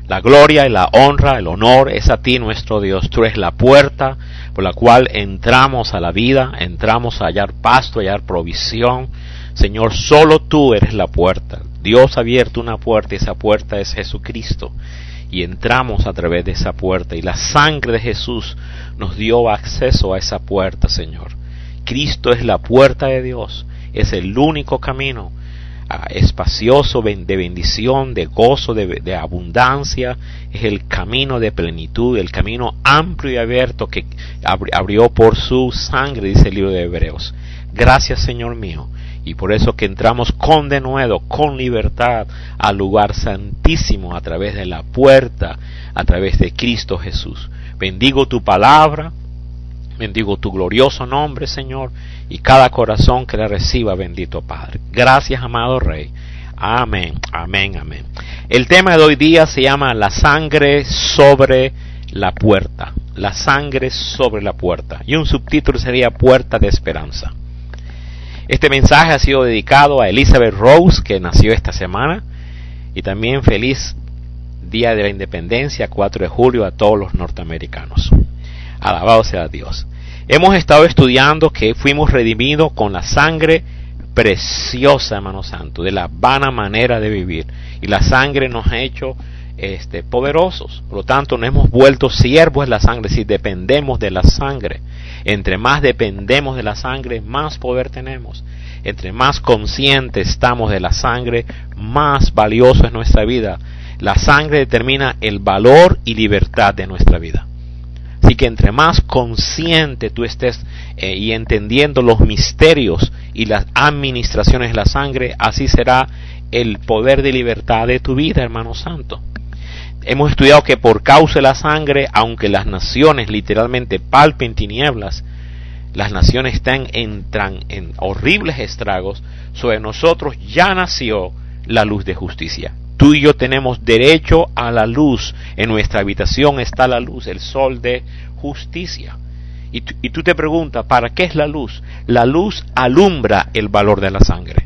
La gloria y la honra, el honor es a ti, nuestro Dios. Tú eres la puerta por la cual entramos a la vida, entramos a hallar pasto, a hallar provisión. Señor, solo tú eres la puerta. Dios ha abierto una puerta y esa puerta es Jesucristo. Y entramos a través de esa puerta y la sangre de Jesús nos dio acceso a esa puerta, Señor. Cristo es la puerta de Dios, es el único camino espacioso de bendición, de gozo, de abundancia, es el camino de plenitud, el camino amplio y abierto que abrió por su sangre, dice el libro de Hebreos. Gracias, Señor mío, y por eso que entramos con denuedo, con libertad al lugar santísimo a través de la puerta, a través de Cristo Jesús. Bendigo tu palabra, bendigo tu glorioso nombre, Señor, y cada corazón que la reciba, bendito Padre. Gracias, amado Rey. Amén, amén, amén. El tema de hoy día se llama la sangre sobre la puerta. La sangre sobre la puerta. Y un subtítulo sería Puerta de Esperanza. Este mensaje ha sido dedicado a Elizabeth Rose, que nació esta semana, y también feliz Día de la Independencia, 4 de julio, a todos los norteamericanos. Alabado sea Dios. Hemos estado estudiando que fuimos redimidos con la sangre preciosa, hermano santo, de la vana manera de vivir. Y la sangre nos ha hecho poderosos. Por lo tanto, nos hemos vuelto siervos de la sangre si dependemos de la sangre. Entre más dependemos de la sangre, más poder tenemos. Entre más conscientes estamos de la sangre, más valioso es nuestra vida. La sangre determina el valor y libertad de nuestra vida. Así que entre más consciente tú estés y entendiendo los misterios y las administraciones de la sangre, así será el poder de libertad de tu vida, hermano santo. Hemos estudiado que por causa de la sangre, aunque las naciones literalmente palpen tinieblas, las naciones entran en horribles estragos, sobre nosotros ya nació la luz de justicia. Tú y yo tenemos derecho a la luz. En nuestra habitación está la luz, el sol de justicia. Y tú te preguntas, ¿para qué es la luz? La luz alumbra el valor de la sangre.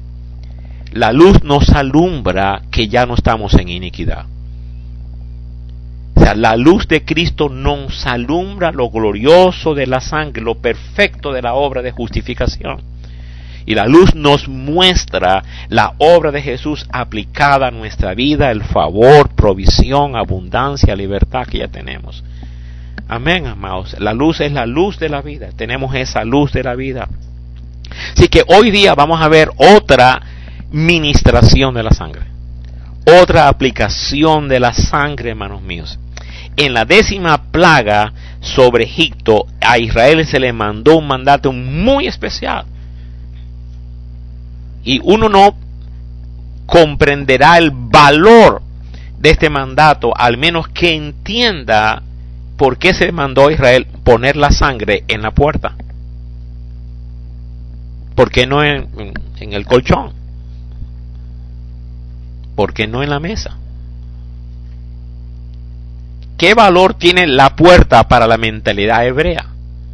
La luz nos alumbra que ya no estamos en iniquidad. O sea, la luz de Cristo nos alumbra lo glorioso de la sangre, lo perfecto de la obra de justificación. Y la luz nos muestra la obra de Jesús aplicada a nuestra vida, el favor, provisión, abundancia, libertad que ya tenemos. Amén, amados. La luz es la luz de la vida. Tenemos esa luz de la vida. Así que hoy día vamos a ver otra ministración de la sangre. Otra aplicación de la sangre, hermanos míos. En la 10ª plaga sobre Egipto, a Israel se le mandó un mandato muy especial. Y uno no comprenderá el valor de este mandato, al menos que entienda por qué se mandó a Israel poner la sangre en la puerta. ¿Por qué no en el colchón? ¿Por qué no en la mesa? ¿Qué valor tiene la puerta para la mentalidad hebrea?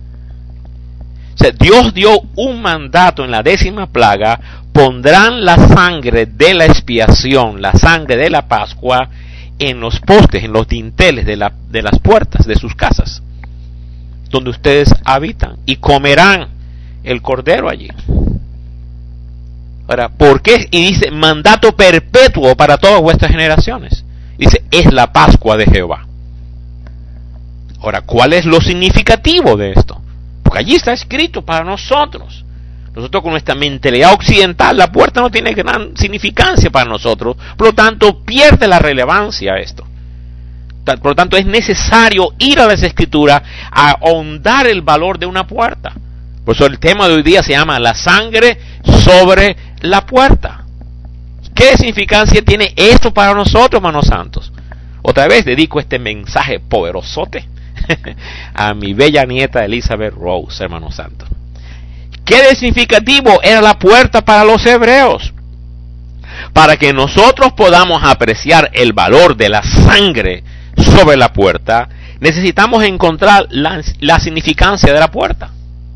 O sea, Dios dio un mandato en la 10ª plaga: pondrán la sangre de la expiación, la sangre de la Pascua, en los postes, en los dinteles de las puertas de sus casas, donde ustedes habitan, y comerán el cordero allí. Ahora, ¿por qué? Y dice, mandato perpetuo para todas vuestras generaciones. Dice, es la Pascua de Jehová. Ahora, ¿cuál es lo significativo de esto? Porque allí está escrito para nosotros. Nosotros con nuestra mentalidad occidental, la puerta no tiene gran significancia para nosotros, por lo tanto pierde la relevancia esto. Por lo tanto es necesario ir a las Escrituras a ahondar el valor de una puerta. Por eso el tema de hoy día se llama la sangre sobre la puerta. ¿Qué significancia tiene esto para nosotros, hermanos santos? Otra vez dedico este mensaje poderosote a mi bella nieta Elizabeth Rose, hermanos santos. ¿Qué de significativo era la puerta para los hebreos? Para que nosotros podamos apreciar el valor de la sangre sobre la puerta, necesitamos encontrar la significancia de la puerta.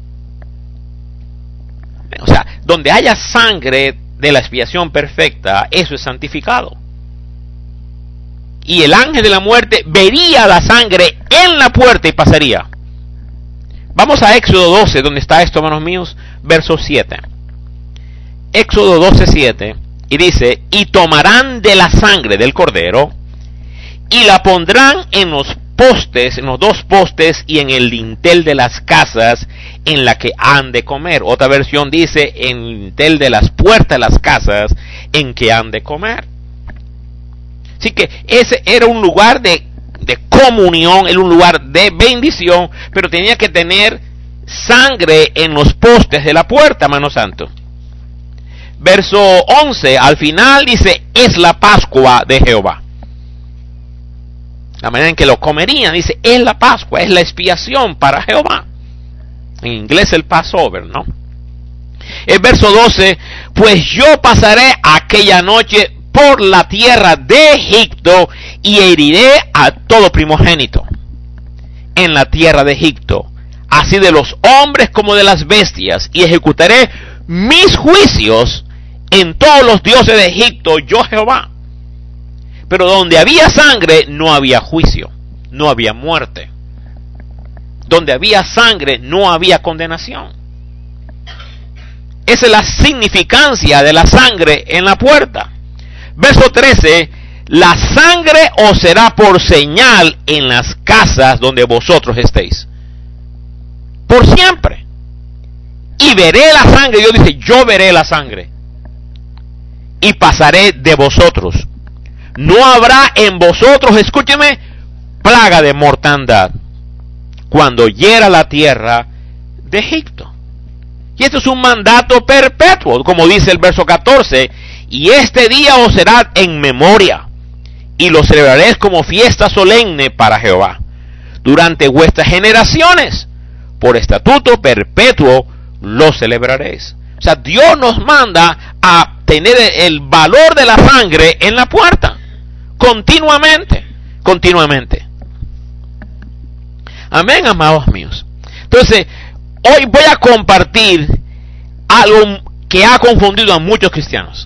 O sea, donde haya sangre de la expiación perfecta, eso es santificado. y el ángel de la muerte vería la sangre en la puerta y pasaría. Vamos a Éxodo 12, donde está esto, hermanos míos, verso 7. Éxodo 12, 7, y dice, y tomarán de la sangre del cordero, y la pondrán en los postes, en los dos postes, y en el dintel de las casas en la que han de comer. Otra versión dice, en el dintel de las puertas de las casas en que han de comer. Así que ese era un lugar de comunión, era un lugar de bendición, pero tenía que tener sangre en los postes de la puerta, hermano santo. Verso 11, al final dice, es la Pascua de Jehová. La manera en que lo comerían, dice, es la Pascua, es la expiación para Jehová. En inglés el Passover, ¿no? El verso 12, pues yo pasaré aquella noche por la tierra de Egipto y heriré a todo primogénito en la tierra de Egipto, así de los hombres como de las bestias, y ejecutaré mis juicios en todos los dioses de Egipto, yo Jehová. Pero donde había sangre no había juicio, no había muerte. Donde había sangre no había condenación. Esa es la significancia de la sangre en la puerta. Verso 13, la sangre os será por señal en las casas donde vosotros estéis. Por siempre. Y veré la sangre, Dios dice, yo veré la sangre. Y pasaré de vosotros. No habrá en vosotros, escúcheme, plaga de mortandad cuando hiera la tierra de Egipto. Y esto es un mandato perpetuo, como dice el verso 14, y este día os será en memoria, y lo celebraréis como fiesta solemne para Jehová, durante vuestras generaciones, por estatuto perpetuo lo celebraréis. O sea, Dios nos manda a tener el valor de la sangre en la puerta, continuamente. Amén, amados míos. Entonces, hoy voy a compartir algo que ha confundido a muchos cristianos.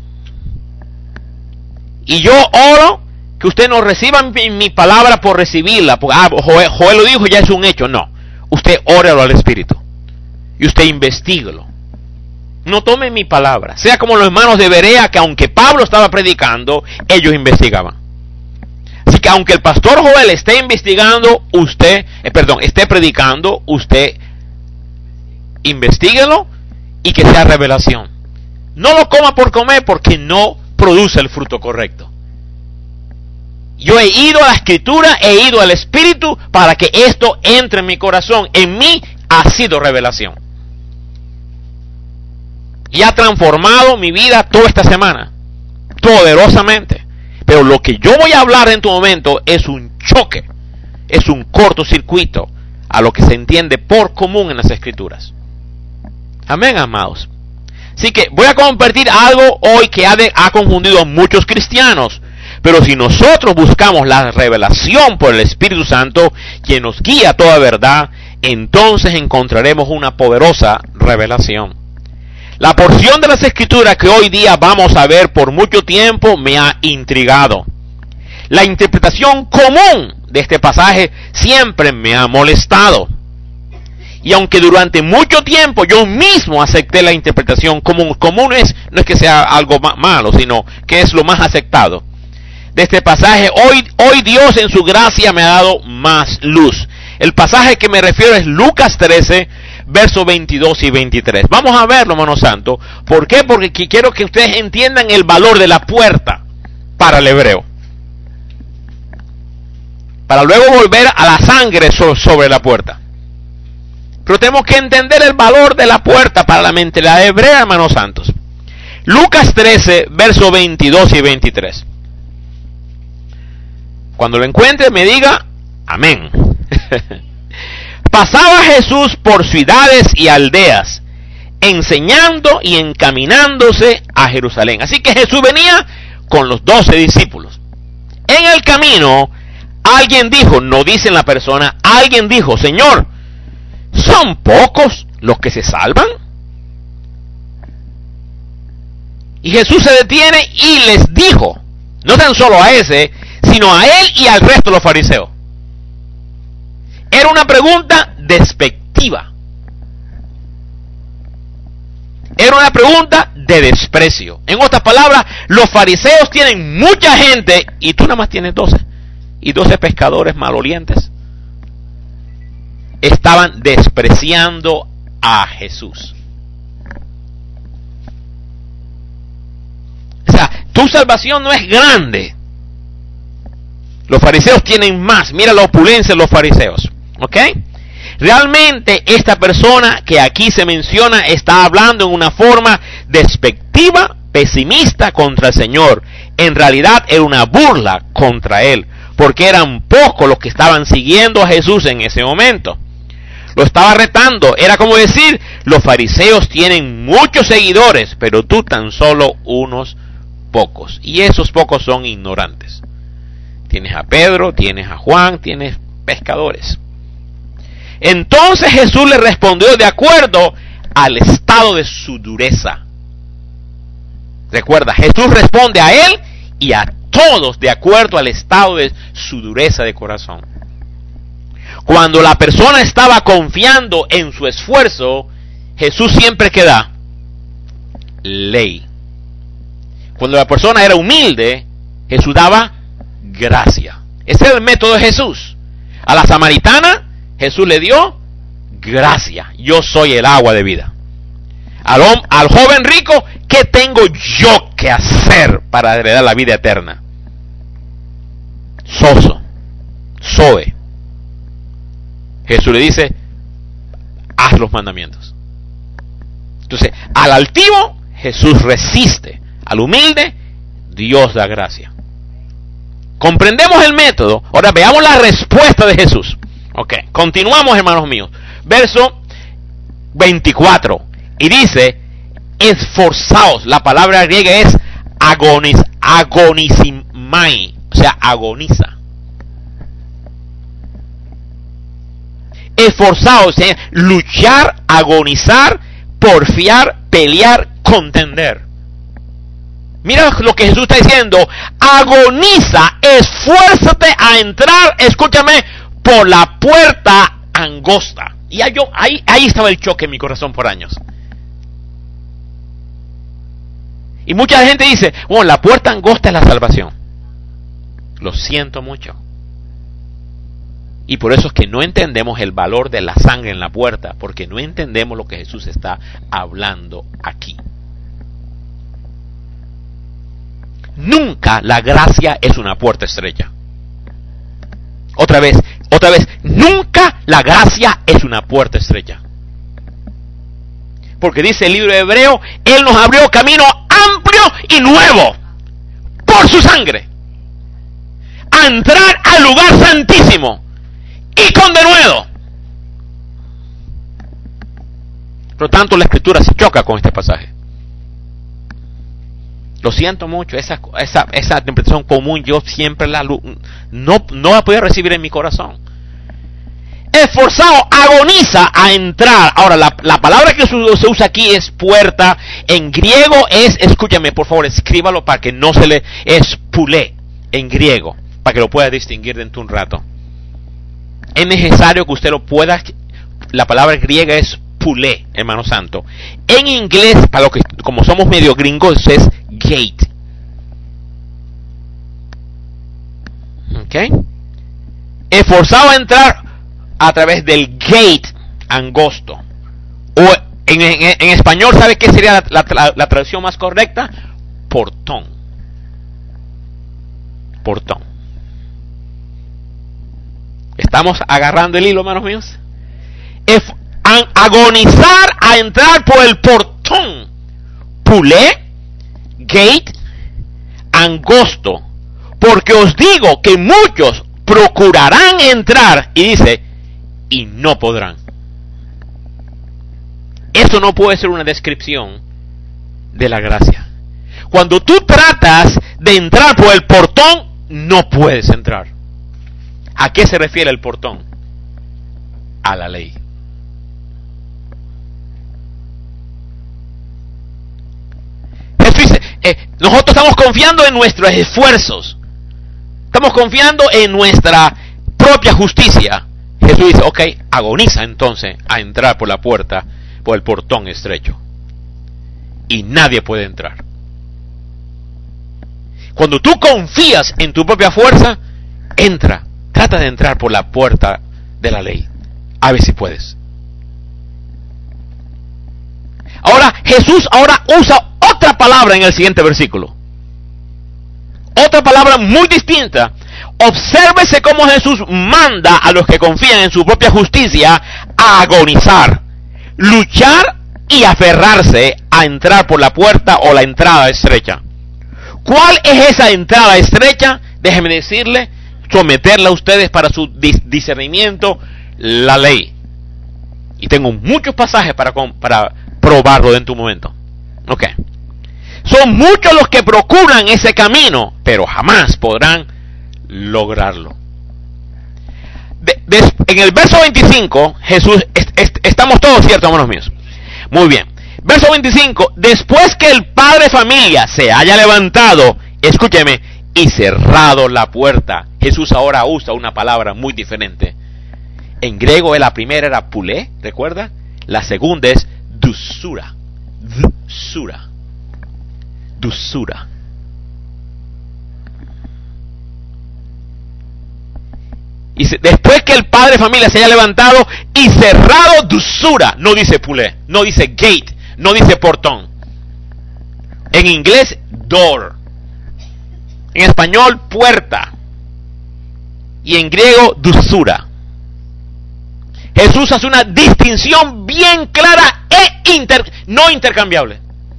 Y yo oro que usted no reciba mi palabra por recibirla. Porque, Joel lo dijo, ya es un hecho. No, usted óralo al Espíritu. Y usted investíguelo. No tome mi palabra. Sea como los hermanos de Berea, que aunque Pablo estaba predicando, ellos investigaban. Así que aunque el pastor Joel esté investigando, esté predicando, usted investíguelo y que sea revelación. No lo coma por comer, porque no produce el fruto correcto. Yo he ido a la Escritura, he ido al Espíritu para que esto entre en mi corazón. En mí ha sido revelación. Y ha transformado mi vida toda esta semana, poderosamente. Pero lo que yo voy a hablar en tu momento es un choque, es un cortocircuito a lo que se entiende por común en las Escrituras. Amén, amados. Así que voy a compartir algo hoy que ha confundido a muchos cristianos. Pero si nosotros buscamos la revelación por el Espíritu Santo, quien nos guía a toda verdad, entonces encontraremos una poderosa revelación. La porción de las Escrituras que hoy día vamos a ver por mucho tiempo me ha intrigado. La interpretación común de este pasaje siempre me ha molestado. Y aunque durante mucho tiempo yo mismo acepté la interpretación común, no es que sea algo malo, sino que es lo más aceptado de este pasaje, hoy Dios en su gracia me ha dado más luz. El pasaje que me refiero es Lucas 13, versos 22 y 23. Vamos a verlo, hermano santo. ¿Por qué? Porque quiero que ustedes entiendan el valor de la puerta para el hebreo, para luego volver a la sangre sobre la puerta. Pero tenemos que entender el valor de la puerta para la mentalidad hebrea, hermanos santos. Lucas 13, versos 22 y 23. Cuando lo encuentre me diga amén. Pasaba Jesús por ciudades y aldeas, enseñando y encaminándose a Jerusalén. Así que Jesús venía con los 12 discípulos. En el camino, alguien dijo, no dice la persona, alguien dijo, Señor, ¿son pocos los que se salvan? Y Jesús se detiene y les dijo, no tan solo a ese, sino a él y al resto de los fariseos. Era una pregunta despectiva. Era una pregunta de desprecio. En otras palabras, los fariseos tienen mucha gente y tú nada más tienes 12. Y 12 pescadores malolientes. Estaban despreciando a Jesús. O sea, tu salvación no es grande. Los fariseos tienen más. Mira la opulencia de los fariseos. ¿Ok? Realmente esta persona que aquí se menciona está hablando en una forma despectiva, pesimista contra el Señor. En realidad era una burla contra Él, porque eran pocos los que estaban siguiendo a Jesús en ese momento. Lo estaba retando. Era como decir, los fariseos tienen muchos seguidores, pero tú tan solo unos pocos. Y esos pocos son ignorantes. Tienes a Pedro, tienes a Juan, tienes pescadores. Entonces Jesús le respondió de acuerdo al estado de su dureza. Recuerda, Jesús responde a él y a todos de acuerdo al estado de su dureza de corazón. Cuando la persona estaba confiando en su esfuerzo, Jesús siempre que da ley. Cuando la persona era humilde, Jesús daba gracia. Ese es el método de Jesús. A la samaritana Jesús le dio gracia. Yo soy el agua de vida. Al joven rico, ¿qué tengo yo que hacer para heredar la vida eterna? Zoe. Jesús le dice, haz los mandamientos. Entonces, al altivo, Jesús resiste. Al humilde, Dios da gracia. Comprendemos el método. Ahora veamos la respuesta de Jesús. Ok, continuamos, hermanos míos. Verso 24. Y dice, esforzaos. La palabra griega es agonizimai. O sea, agoniza. Esforzaos, luchar, agonizar, porfiar, pelear, contender. Mira lo que Jesús está diciendo. Agoniza, esfuérzate a entrar, escúchame, por la puerta angosta. Y ahí estaba el choque en mi corazón por años. Y mucha gente dice, bueno, la puerta angosta es la salvación. Lo siento mucho. Y por eso es que no entendemos el valor de la sangre en la puerta, porque no entendemos lo que Jesús está hablando aquí. Nunca la gracia es una puerta estrecha. Otra vez, nunca la gracia es una puerta estrecha. Porque dice el libro de Hebreo, Él nos abrió camino amplio y nuevo, por su sangre, a entrar al lugar santísimo, y con denuedo. Por lo tanto, la Escritura se choca con este pasaje. Lo siento mucho, esa interpretación común yo siempre no la podía recibir en mi corazón. Esforzado, agoniza a entrar. Ahora, la palabra que se usa aquí es puerta. En griego es, escúchame por favor, escríbalo para que no se le, es pulé en griego, para que lo pueda distinguir dentro de un rato. Es necesario que usted lo pueda. La palabra griega es pulé, hermano santo. En inglés, para lo que como somos medio gringos, es gate. ¿Ok? Esforzado a entrar a través del gate angosto. O en español, ¿sabe qué sería la traducción más correcta? Portón. Portón. ¿Estamos agarrando el hilo, hermanos míos? Agonizar a entrar por el portón. Pulé, gate, angosto. Porque os digo que muchos procurarán entrar, y dice, y no podrán. Eso no puede ser una descripción de la gracia. Cuando tú tratas de entrar por el portón, no puedes entrar. ¿A qué se refiere el portón? A la ley. Jesús dice, nosotros estamos confiando en nuestros esfuerzos. estamos confiando en nuestra propia justicia. Jesús dice, ok, agoniza entonces a entrar por la puerta, por el portón estrecho. Y nadie puede entrar. Cuando tú confías en tu propia fuerza, trata de entrar por la puerta de la ley. A ver si puedes. Ahora, Jesús usa otra palabra en el siguiente versículo. Otra palabra muy distinta. Obsérvese cómo Jesús manda a los que confían en su propia justicia a agonizar, luchar y aferrarse a entrar por la puerta o la entrada estrecha. ¿Cuál es esa entrada estrecha? Déjenme decirle, someterla a ustedes para su discernimiento, la ley. Y tengo muchos pasajes para probarlo en tu momento. Ok. Son muchos los que procuran ese camino, pero jamás podrán lograrlo. En el verso 25, Jesús, estamos todos ciertos, hermanos míos. Muy bien. Verso 25, después que el padre de familia se haya levantado, escúcheme, y cerrado la puerta. Jesús ahora usa una palabra muy diferente. En griego la primera era pulé, ¿recuerda? La segunda es dusura. Dusura. Dusura. Y después que el padre de familia se haya levantado y cerrado dusura, no dice pulé, no dice gate, no dice portón. En inglés, door. En español, puerta. Y en griego, dusura. Jesús hace una distinción bien clara e no intercambiable.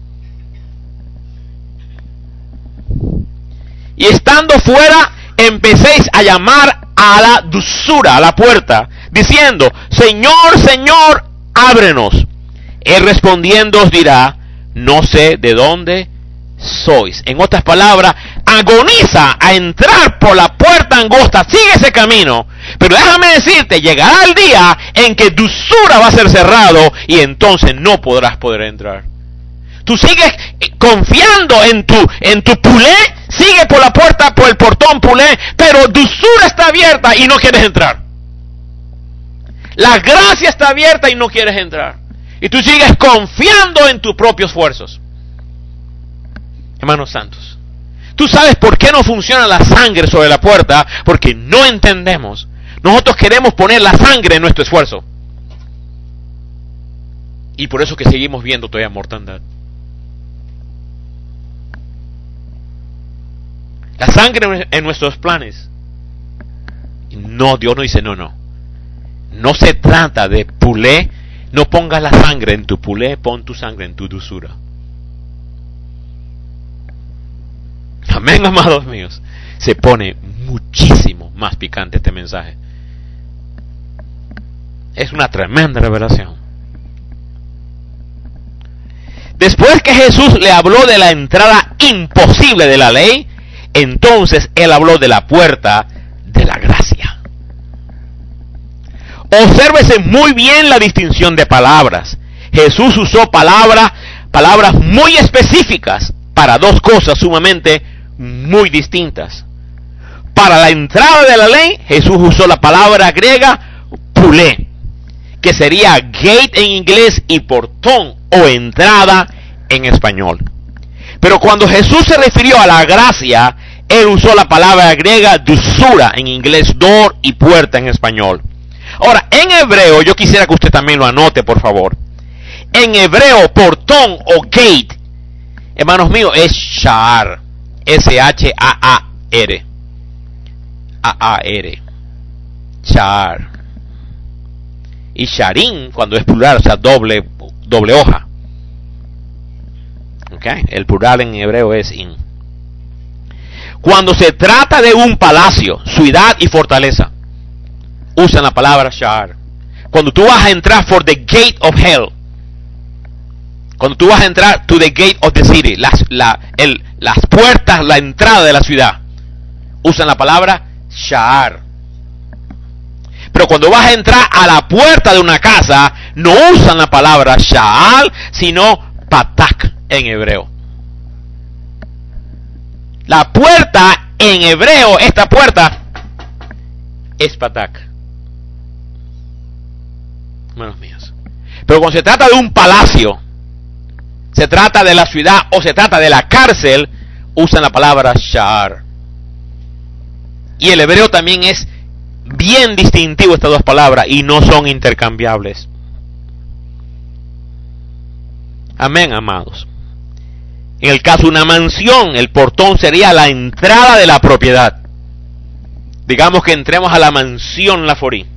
Y estando fuera, empecéis a llamar a la dulzura, a la puerta, diciendo, Señor, Señor, ábrenos. Él respondiendo os dirá, no sé de dónde sois. En otras palabras, agoniza a entrar por la puerta angosta, sigue ese camino. Pero déjame decirte, llegará el día en que dulzura va a ser cerrado y entonces no podrás poder entrar. Tú sigues confiando en tu pulé, sigue por la puerta, por el portón pulé, pero dulzura está abierta y no quieres entrar. La gracia está abierta y no quieres entrar. Y tú sigues confiando en tus propios esfuerzos. Hermanos santos, tú sabes por qué no funciona la sangre sobre la puerta, porque no entendemos. Nosotros queremos poner la sangre en nuestro esfuerzo. Y por eso que seguimos viendo todavía mortandad. La sangre en nuestros planes. No, Dios no dice no. No se trata de pulé. No pongas la sangre en tu pulé, pon tu sangre en tu dulzura. Amén, amados míos. Se pone muchísimo más picante este mensaje. Es una tremenda revelación. Después que Jesús le habló de la entrada imposible de la ley, entonces Él habló de la puerta de la gracia. Obsérvese muy bien la distinción de palabras. Jesús usó palabras muy específicas para dos cosas sumamente muy distintas. Para la entrada de la ley, Jesús usó la palabra griega pulé, que sería gate en inglés y portón o entrada en español. Pero cuando Jesús se refirió a la gracia, Él usó la palabra griega dusura en inglés, door y puerta en español. Ahora, en hebreo, yo quisiera que usted también lo anote, por favor. En hebreo, portón o gate, hermanos míos, es sha'ar. S-H-A-A-R. A-A-R. Sha'ar. Y sharim, cuando es plural, o sea, doble hoja. ¿Ok? El plural en hebreo es in. Cuando se trata de un palacio, ciudad y fortaleza, usan la palabra sha'ar. Cuando tú vas a entrar for the gate of hell, cuando tú vas a entrar to the gate of the city, las puertas, la entrada de la ciudad, usan la palabra sha'ar. Pero cuando vas a entrar a la puerta de una casa, no usan la palabra sha'ar, sino patak en hebreo. La puerta en hebreo esta puerta es patak. Hermanos míos. Pero cuando se trata de un palacio, se trata de la ciudad o se trata de la cárcel, usan la palabra sha'ar. Y el hebreo también es bien distintivo estas dos palabras y no son intercambiables. Amén, amados. En el caso de una mansión, el portón sería la entrada de la propiedad. Digamos que entremos a la mansión Laforí.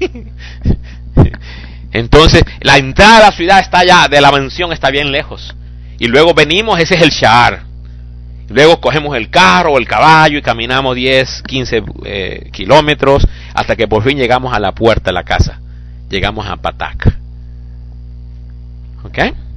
Entonces, la entrada de la ciudad está allá, de la mansión está bien lejos. Y luego venimos, ese es el sha'ar. Luego cogemos el carro o el caballo y caminamos 10, 15 kilómetros hasta que por fin llegamos a la puerta de la casa. Llegamos a patak. ¿Ok?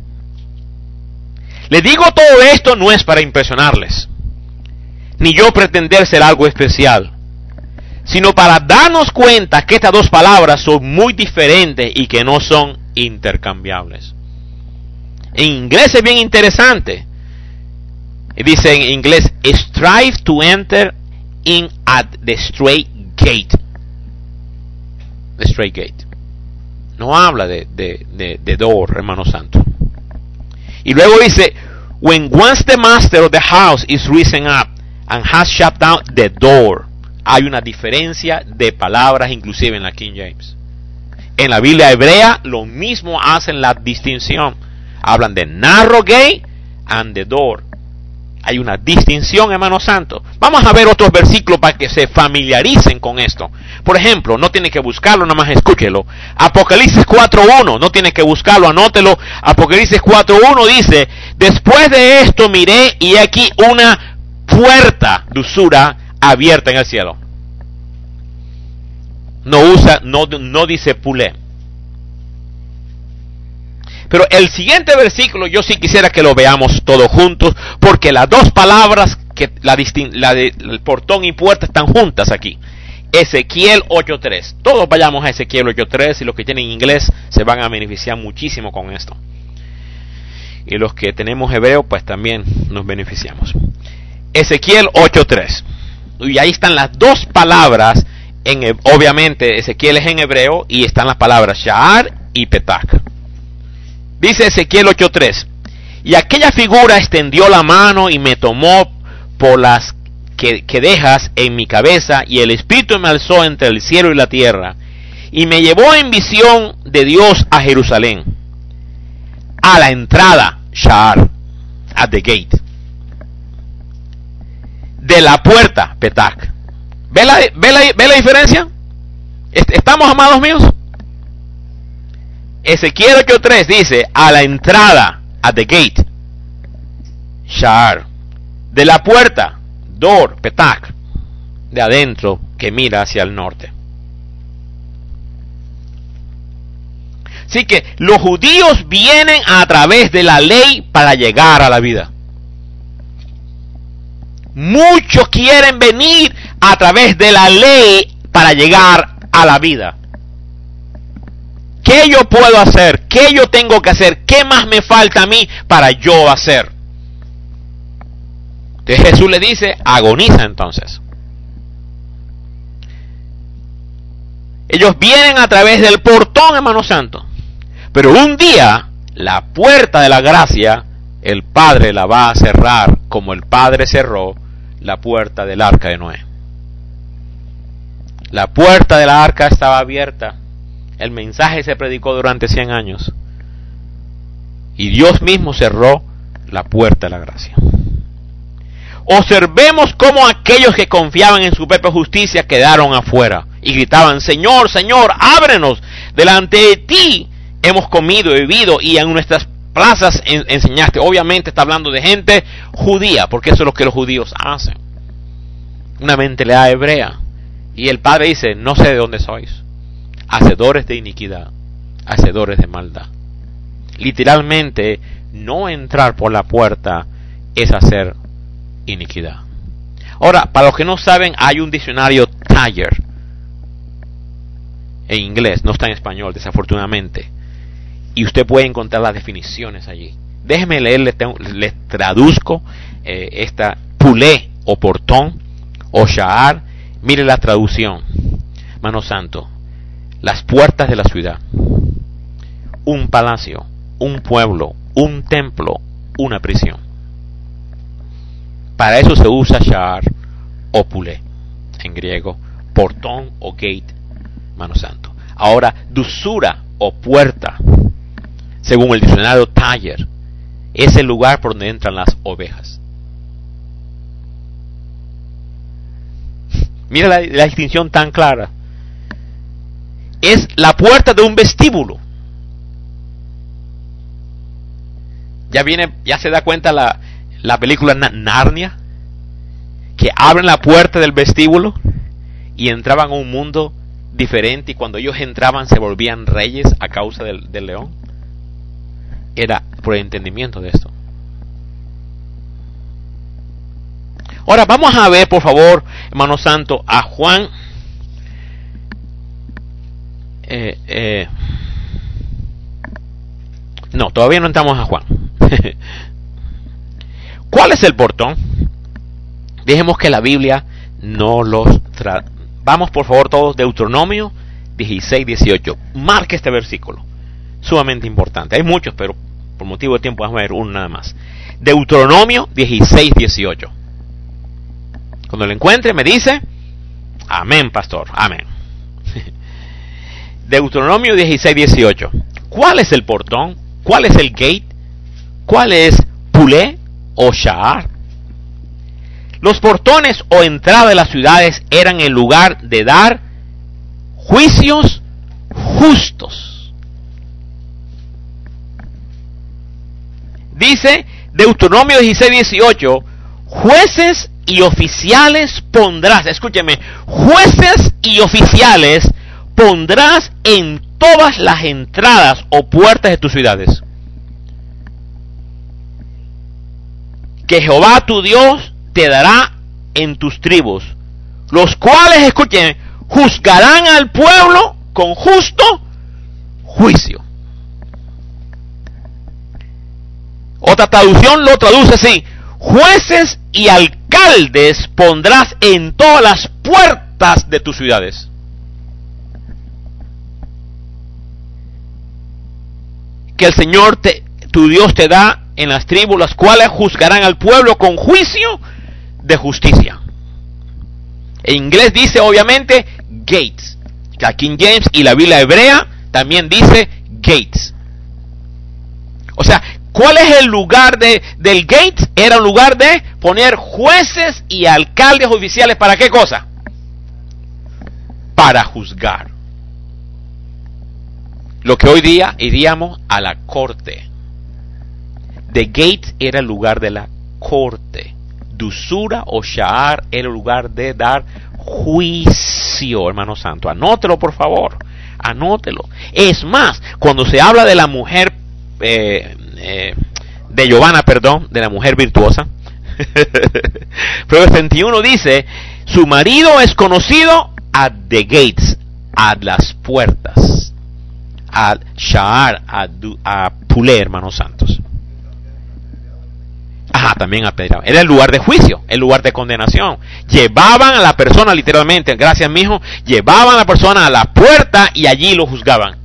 Les digo todo esto no es para impresionarles, ni yo pretender ser algo especial, sino para darnos cuenta que estas dos palabras son muy diferentes y que no son intercambiables. En inglés es bien interesante. Dice en inglés, strive to enter in at the straight gate. The straight gate. No habla de door, hermano santo. Y luego dice, when once the master of the house is risen up and has shut down the door. Hay una diferencia de palabras inclusive en la King James. En la Biblia hebrea lo mismo hacen la distinción. Hablan de narrow gate and the door. Hay una distinción, hermano santo. Vamos a ver otros versículos para que se familiaricen con esto. Por ejemplo, no tiene que buscarlo, nada más escúchelo. Apocalipsis 4.1, no tiene que buscarlo, anótelo. Apocalipsis 4.1 dice, después de esto miré y aquí una puerta de usura abierta en el cielo. No dice pulé. Pero el siguiente versículo yo sí quisiera que lo veamos todos juntos, porque las dos palabras, que la del portón y puerta, están juntas aquí. Ezequiel 8.3. Todos vayamos a Ezequiel 8.3 y los que tienen inglés se van a beneficiar muchísimo con esto. Y los que tenemos hebreo, pues también nos beneficiamos. Ezequiel 8.3. Y ahí están las dos palabras, obviamente Ezequiel es en hebreo y están las palabras sha'ar y petak. Dice Ezequiel 8.3, y aquella figura extendió la mano y me tomó por las quedejas en mi cabeza, y el Espíritu me alzó entre el cielo y la tierra, y me llevó en visión de Dios a Jerusalén, a la entrada, sha'ar, at the gate, de la puerta, petak. ¿Ve la diferencia? ¿Estamos, amados míos? Ezequiel 8.3 dice, a la entrada, at the gate, sha'ar, de la puerta, door, petak, de adentro, que mira hacia el norte. Así que los judíos vienen a través de la ley para llegar a la vida. Muchos quieren venir a través de la ley para llegar a la vida. ¿Qué yo puedo hacer? ¿Qué yo tengo que hacer? ¿Qué más me falta a mí para yo hacer? Entonces Jesús le dice, agoniza entonces. Ellos vienen a través del portón, hermano santo. Pero un día, la puerta de la gracia, el Padre la va a cerrar, como el Padre cerró la puerta del arca de Noé. La puerta de la arca estaba abierta. El mensaje se predicó durante 100 años. Y Dios mismo cerró la puerta de la gracia. Observemos cómo aquellos que confiaban en su propia justicia quedaron afuera y gritaban, Señor, Señor, ábrenos, delante de ti hemos comido y bebido y en nuestras plazas enseñaste. Obviamente está hablando de gente judía, porque eso es lo que los judíos hacen. Una mentalidad hebrea. Y el Padre dice, no sé de dónde sois. Hacedores de iniquidad, hacedores de maldad. Literalmente, no entrar por la puerta es hacer iniquidad. Ahora, para los que no saben, hay un diccionario Tiger en inglés, no está en español, desafortunadamente. Y usted puede encontrar las definiciones allí. Déjeme leerle, les traduzco esta pulé o portón, o Sha'ar. Mire la traducción, hermano santo. Las puertas de la ciudad, un palacio, un pueblo, un templo, una prisión. Para eso se usa Sha'ar o Pulé, en griego, portón o gate, hermano santo. Ahora, dusura o puerta, según el diccionario Taller, es el lugar por donde entran las ovejas. Mira la distinción tan clara. Es la puerta de un vestíbulo. Ya se da cuenta la película Narnia, que abren la puerta del vestíbulo y entraban a un mundo diferente, y cuando ellos entraban se volvían reyes a causa del león. Era por el entendimiento de esto. Ahora vamos a ver, por favor, hermano santo, a Juan. No, todavía no entramos a Juan. ¿Cuál es el portón? Dejemos que la Biblia no los Vamos, por favor, todos, Deuteronomio 16:18. Marque este versículo, sumamente importante. Hay muchos, pero por motivo de tiempo vamos a ver uno nada más. Deuteronomio 16:18. Cuando lo encuentre me dice, amén, pastor, amén. Deuteronomio 16:18. ¿Cuál es el portón? ¿Cuál es el gate? ¿Cuál es Pulé o Sha'ar? Los portones o entrada de las ciudades eran el lugar de dar juicios justos. Dice Deuteronomio 16:18, jueces y oficiales pondrás, escúcheme, jueces y oficiales pondrás en todas las entradas o puertas de tus ciudades. Que Jehová tu Dios te dará en tus tribus, los cuales, escuchen, juzgarán al pueblo con justo juicio. Otra traducción lo traduce así: jueces y alcaldes pondrás en todas las puertas de tus ciudades. Que el Señor tu Dios te da en las tribus, las cuales juzgarán al pueblo con juicio de justicia. En inglés dice obviamente gates. La King James y la Biblia hebrea también dice gates. O sea, ¿cuál es el lugar del gate? Era un lugar de poner jueces y alcaldes oficiales. ¿Para qué cosa? Para juzgar. Lo que hoy día iríamos a la corte. The gate era el lugar de la corte. Dusura o Sha'ar era el lugar de dar juicio, hermano santo. Anótelo, por favor. Anótelo. Es más, cuando se habla de la mujer de Giovanna, de la mujer virtuosa, Proverbios 21 dice, su marido es conocido at the gates, a las puertas, a Sha'ar, a Pulé, hermanos santos. Ajá, también apedreaban. Era el lugar de juicio, el lugar de condenación. Llevaban a la persona, literalmente, gracias mijo, llevaban a la persona a la puerta y allí lo juzgaban.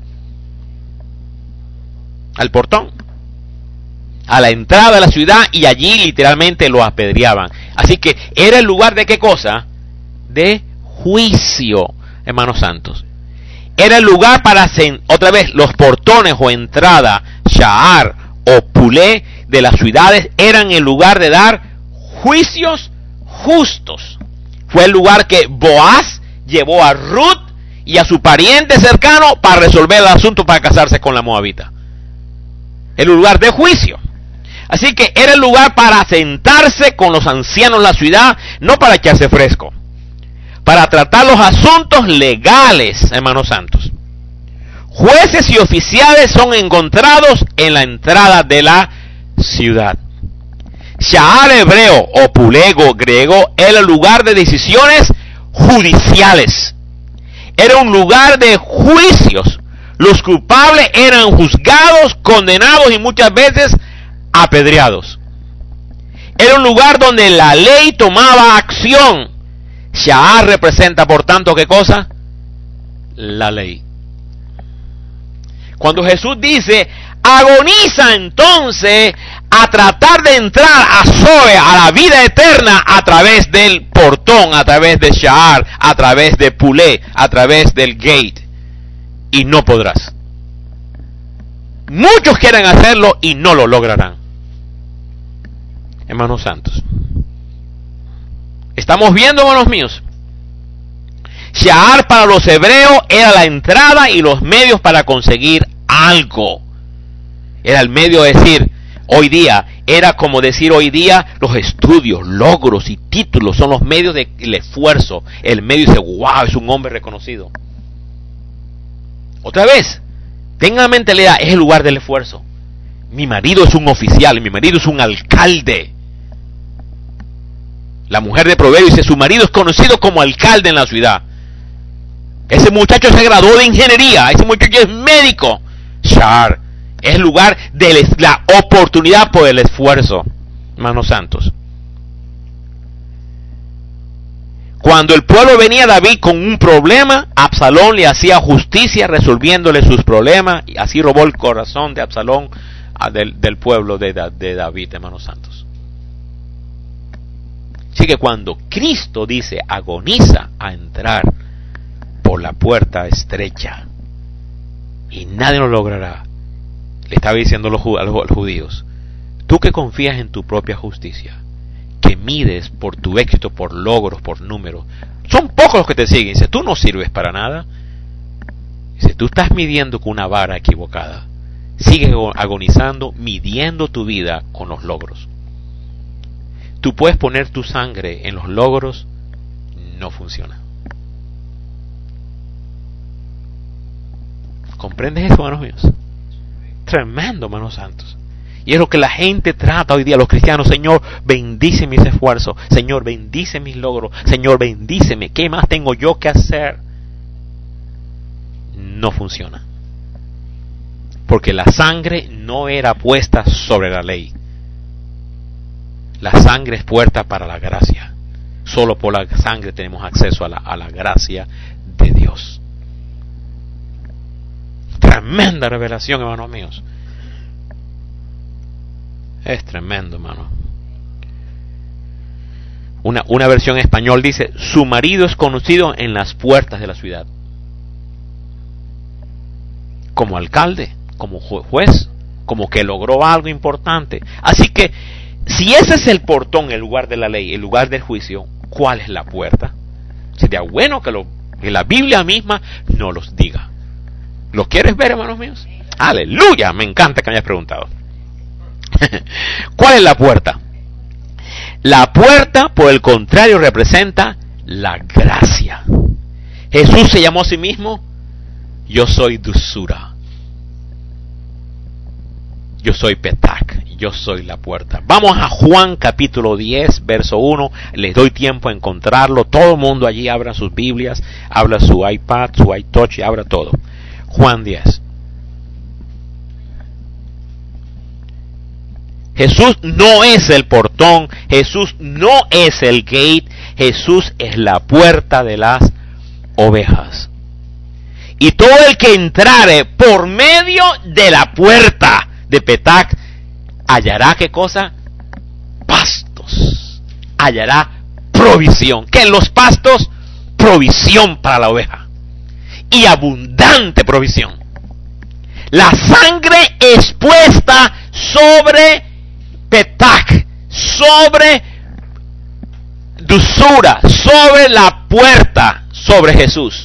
Al portón, a la entrada de la ciudad, y allí literalmente lo apedreaban. Así que era el lugar de qué cosa? De juicio, hermanos santos. Era el lugar para, otra vez, los portones o entrada, Sha'ar o Pulé de las ciudades eran el lugar de dar juicios justos. Fue el lugar que Boaz llevó a Ruth y a su pariente cercano para resolver el asunto para casarse con la moabita. El lugar de juicio. Así que era el lugar para sentarse con los ancianos de la ciudad, no para echarse fresco, para tratar los asuntos legales, hermanos santos. Jueces y oficiales son encontrados en la entrada de la ciudad. Sha'ar hebreo o Pulego griego era el lugar de decisiones judiciales. Era un lugar de juicios. Los culpables eran juzgados, condenados y muchas veces apedreados. Era un lugar donde la ley tomaba acción Sha'ar representa, por tanto, ¿qué cosa? La ley. Cuando Jesús dice, agoniza entonces a tratar de entrar a Zoe, a la vida eterna, a través del portón, a través de Sha'ar, a través de Pulé, a través del gate, y no podrás. Muchos quieren hacerlo y no lo lograrán. Hermanos santos, estamos viendo, hermanos míos, Sha'ar para los hebreos era la entrada y los medios para conseguir algo. Era el medio de decir, hoy día, era como decir hoy día, los estudios, logros y títulos son los medios del esfuerzo. El medio dice, wow, es un hombre reconocido. Otra vez, tengan en mentalidad, es el lugar del esfuerzo. Mi marido es un oficial, mi marido es un alcalde. La mujer de Proverbios dice, su marido es conocido como alcalde en la ciudad. Ese muchacho se graduó de ingeniería, ese muchacho es médico. Sha'ar es el lugar de la oportunidad por el esfuerzo, hermanos santos. Cuando el pueblo venía a David con un problema, Absalón le hacía justicia resolviéndole sus problemas, y así robó el corazón de Absalón del pueblo de David, hermanos santos. Así que cuando Cristo dice agoniza a entrar por la puerta estrecha y nadie lo logrará, le estaba diciendo a los judíos, tú que confías en tu propia justicia, que mides por tu éxito, por logros, por números, son pocos los que te siguen. Dice, tú no sirves para nada. Dice, tú estás midiendo con una vara equivocada. Sigues agonizando, midiendo tu vida con los logros. Tú puedes poner tu sangre en los logros, no funciona. ¿Comprendes eso, hermanos míos? Tremendo, hermanos santos. Y es lo que la gente trata hoy día, los cristianos. Señor, bendice mis esfuerzos. Señor, bendice mis logros. Señor, bendíceme. ¿Qué más tengo yo que hacer? No funciona. Porque la sangre no era puesta sobre la ley. La sangre es puerta para la gracia. Solo por la sangre tenemos acceso a la gracia de Dios. Tremenda revelación, hermanos míos. Es tremendo, hermano. Una versión en español dice, su marido es conocido en las puertas de la ciudad. Como alcalde, como juez, como que logró algo importante. Así que, si ese es el portón, el lugar de la ley, el lugar del juicio, ¿cuál es la puerta? Sería bueno que la Biblia misma nos los diga. ¿Lo quieres ver, hermanos míos? Aleluya, me encanta que me hayas preguntado. ¿Cuál es la puerta? La puerta, por el contrario, representa la gracia. Jesús se llamó a sí mismo, yo soy dulzura. Yo soy Petac, yo soy la puerta. Vamos a Juan capítulo 10, verso 1. Les doy tiempo a encontrarlo. Todo el mundo allí abra sus Biblias, abra su iPad, su iTouch y abra todo. Juan 10. Jesús no es el portón, Jesús no es el gate, Jesús es la puerta de las ovejas. Y todo el que entrare por medio de la puerta de Petac hallará, ¿qué cosa? Pastos. Hallará provisión. ¿Qué en los pastos? Provisión para la oveja. Y abundante provisión. La sangre expuesta sobre Petac, sobre dulzura, sobre la puerta, sobre Jesús.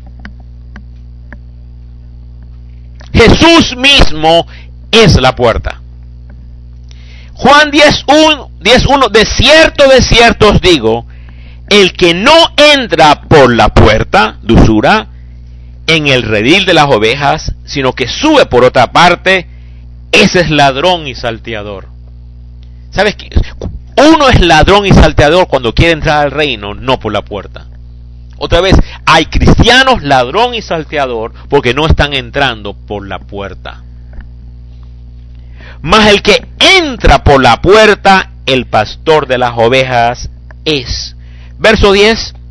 Jesús mismo es la puerta. Juan 10:1, de cierto os digo, el que no entra por la puerta, dulzura, en el redil de las ovejas, sino que sube por otra parte, ese es ladrón y salteador. ¿Sabes qué? Uno es ladrón y salteador cuando quiere entrar al reino, no por la puerta. Otra vez, hay cristianos ladrón y salteador porque no están entrando por la puerta. Mas el que entra por la puerta, el pastor de las ovejas es. Verso 10.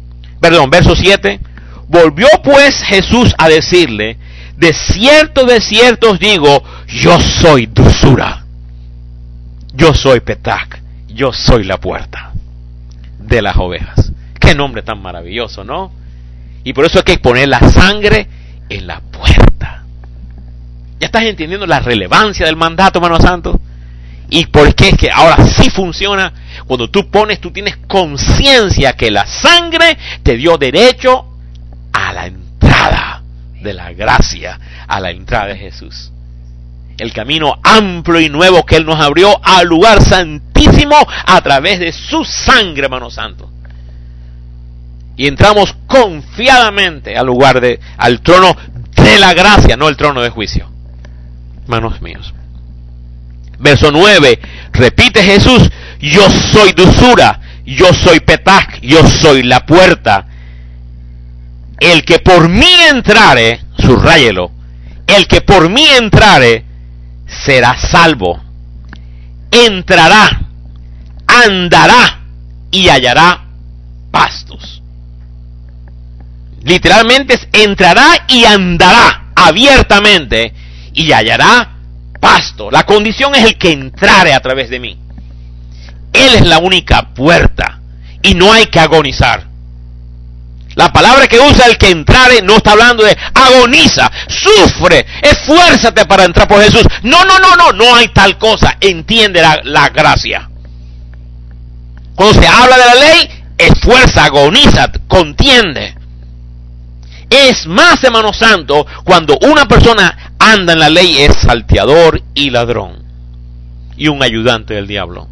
verso 7. Volvió pues Jesús a decirle: de cierto os digo, yo soy dulzura, yo soy Petac, yo soy la puerta de las ovejas. Qué nombre tan maravilloso, ¿no? Y por eso hay que poner la sangre en la puerta. ¿Ya estás entendiendo la relevancia del mandato, hermano santo? Y por qué es que ahora sí funciona. Cuando tú tienes conciencia que la sangre te dio derecho a la entrada de la gracia, a la entrada de Jesús. El camino amplio y nuevo que Él nos abrió al lugar santísimo a través de su sangre, hermano santo. Y entramos confiadamente al trono de la gracia, no el trono de juicio. Hermanos míos. Verso 9, repite Jesús: yo soy dulzura, yo soy Petac, yo soy la puerta. El que por mí entrare, subrayelo, el que por mí entrare será salvo. Entrará, andará y hallará pastos. Literalmente es entrará y andará abiertamente y hallará pasto. La condición es el que entrare a través de mí. Él es la única puerta y no hay que agonizar. La palabra que usa el que entrare no está hablando de agoniza, sufre, esfuérzate para entrar por Jesús. No hay tal cosa. Entiende la gracia. Cuando se habla de la ley, esfuerza, agoniza, contiende. Es más, hermano santo, cuando una persona anda en la ley es salteador y ladrón y un ayudante del diablo.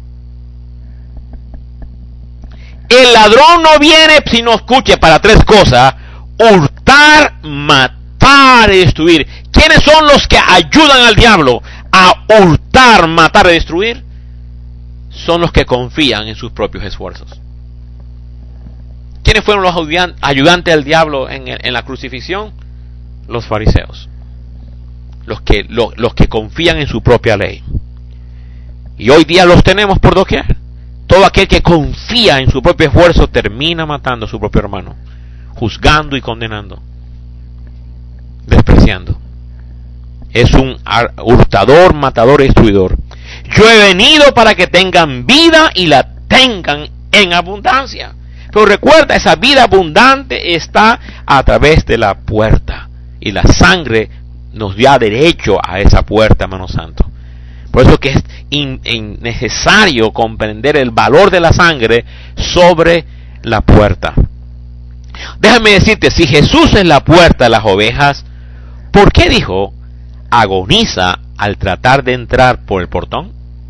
El ladrón no viene, si no escuche, para tres cosas: hurtar, matar y destruir. ¿Quiénes son los que ayudan al diablo a hurtar, matar y destruir? Son los que confían en sus propios esfuerzos. ¿Quiénes fueron los ayudantes del diablo en la crucifixión? Los fariseos. Los que confían en su propia ley. Y hoy día los tenemos por doquier. Todo aquel que confía en su propio esfuerzo termina matando a su propio hermano, juzgando y condenando, despreciando. Es un hurtador, matador y destruidor. Yo he venido para que tengan vida y la tengan en abundancia. Pero recuerda, esa vida abundante está a través de la puerta. Y la sangre nos da derecho a esa puerta, hermano santo. Por eso que es necesario comprender el valor de la sangre sobre la puerta. Déjame decirte, si Jesús es la puerta de las ovejas, ¿por qué dijo agoniza al tratar de entrar por el portón?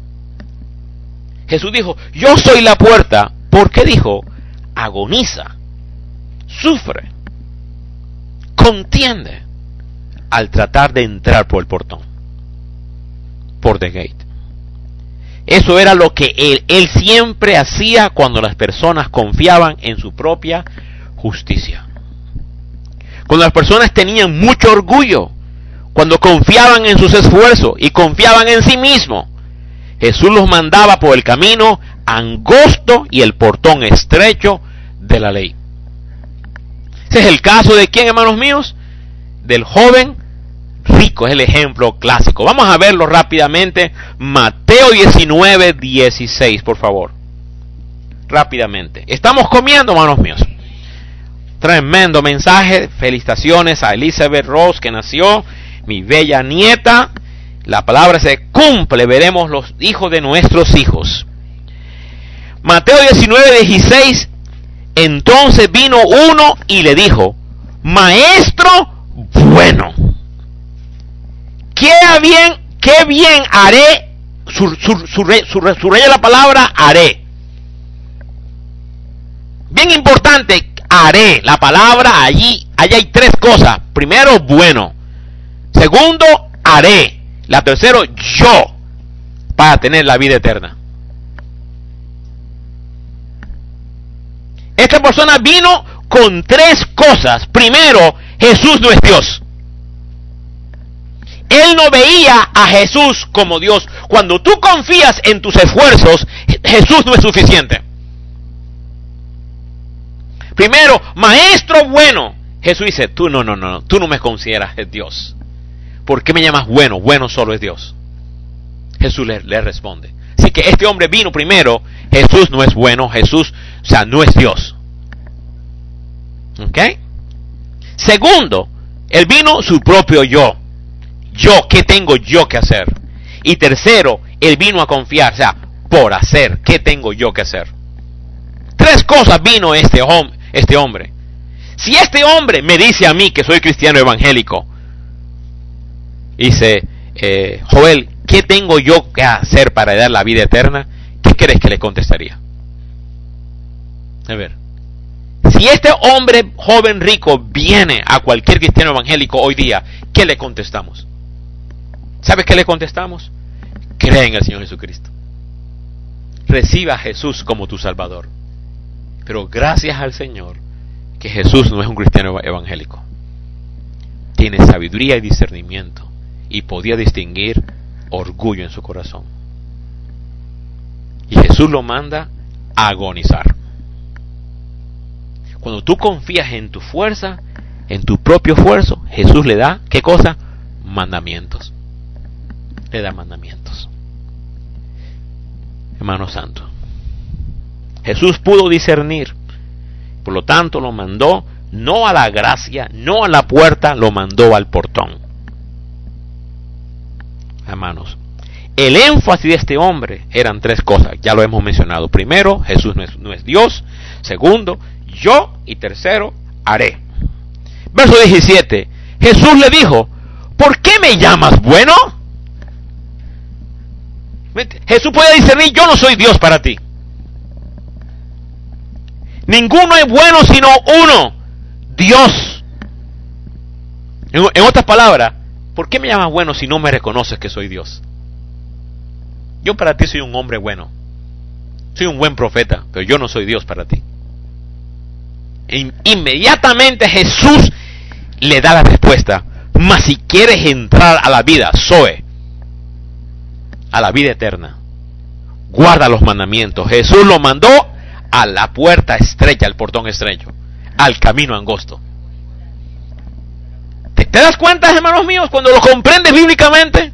Jesús dijo, yo soy la puerta. ¿Por qué dijo agoniza, sufre, contiende al tratar de entrar por el portón, por the gate? Eso era lo que él siempre hacía cuando las personas confiaban en su propia justicia. Cuando las personas tenían mucho orgullo, cuando confiaban en sus esfuerzos y confiaban en sí mismos, Jesús los mandaba por el camino angosto y el portón estrecho de la ley. Ese es el caso de ¿quién, hermanos míos? Del joven rico, es el ejemplo clásico. Vamos a verlo rápidamente. Mateo 19:16, por favor. Rápidamente. Estamos comiendo, hermanos míos. Tremendo mensaje. Felicitaciones a Elizabeth Ross, que nació, mi bella nieta. La palabra se cumple, veremos los hijos de nuestros hijos. Mateo 19:16. Entonces vino uno y le dijo, maestro bueno, qué bien haré. Subraya la palabra haré. Bien importante, haré. La palabra allí hay tres cosas. Primero, bueno. Segundo, haré. La tercero, yo, para tener la vida eterna. Esta persona vino con tres cosas. Primero, Jesús no es Dios. Él no veía a Jesús como Dios. Cuando tú confías en tus esfuerzos, Jesús no es suficiente. Primero, maestro bueno. Jesús dice, tú no, tú no me consideras Dios. ¿Por qué me llamas bueno? Bueno solo es Dios. Jesús le responde. Así que este hombre vino primero. Jesús no es bueno. Jesús, o sea, no es Dios. ¿Ok? Segundo, él vino su propio yo. Yo, ¿qué tengo yo que hacer? Y tercero, él vino a confiar, o sea, por hacer, ¿qué tengo yo que hacer? Tres cosas vino este hombre. Si este hombre me dice a mí que soy cristiano evangélico, dice, Joel, ¿qué tengo yo que hacer para dar la vida eterna? ¿Qué crees que le contestaría? A ver, si este hombre joven rico viene a cualquier cristiano evangélico hoy día, ¿qué le contestamos? ¿Sabes qué le contestamos? Cree en el Señor Jesucristo. Reciba a Jesús como tu Salvador. Pero gracias al Señor que Jesús no es un cristiano evangélico. Tiene sabiduría y discernimiento y podía distinguir orgullo en su corazón. Y Jesús lo manda a agonizar. Cuando tú confías en tu fuerza, en tu propio esfuerzo, Jesús le da, ¿qué cosa? Mandamientos. Le da mandamientos. Hermano santo, Jesús pudo discernir, por lo tanto lo mandó no a la gracia, no a la puerta, lo mandó al portón. Hermanos, el énfasis de este hombre eran tres cosas, ya lo hemos mencionado. Primero, Jesús no es Dios. Segundo, yo. Y tercero, haré. Verso 17, Jesús le dijo, ¿por qué me llamas bueno? Jesús puede discernir, yo no soy Dios para ti. Ninguno es bueno sino uno, Dios. En otras palabras, ¿por qué me llamas bueno si no me reconoces que soy Dios? Yo para ti soy un hombre bueno. Soy un buen profeta, pero yo no soy Dios para ti. Inmediatamente Jesús le da la respuesta. Mas si quieres entrar a la vida, Zoe, a la vida eterna, guarda los mandamientos. Jesús lo mandó a la puerta estrecha, al portón estrecho, al camino angosto. ¿Te das cuenta, hermanos míos, cuando lo comprendes bíblicamente?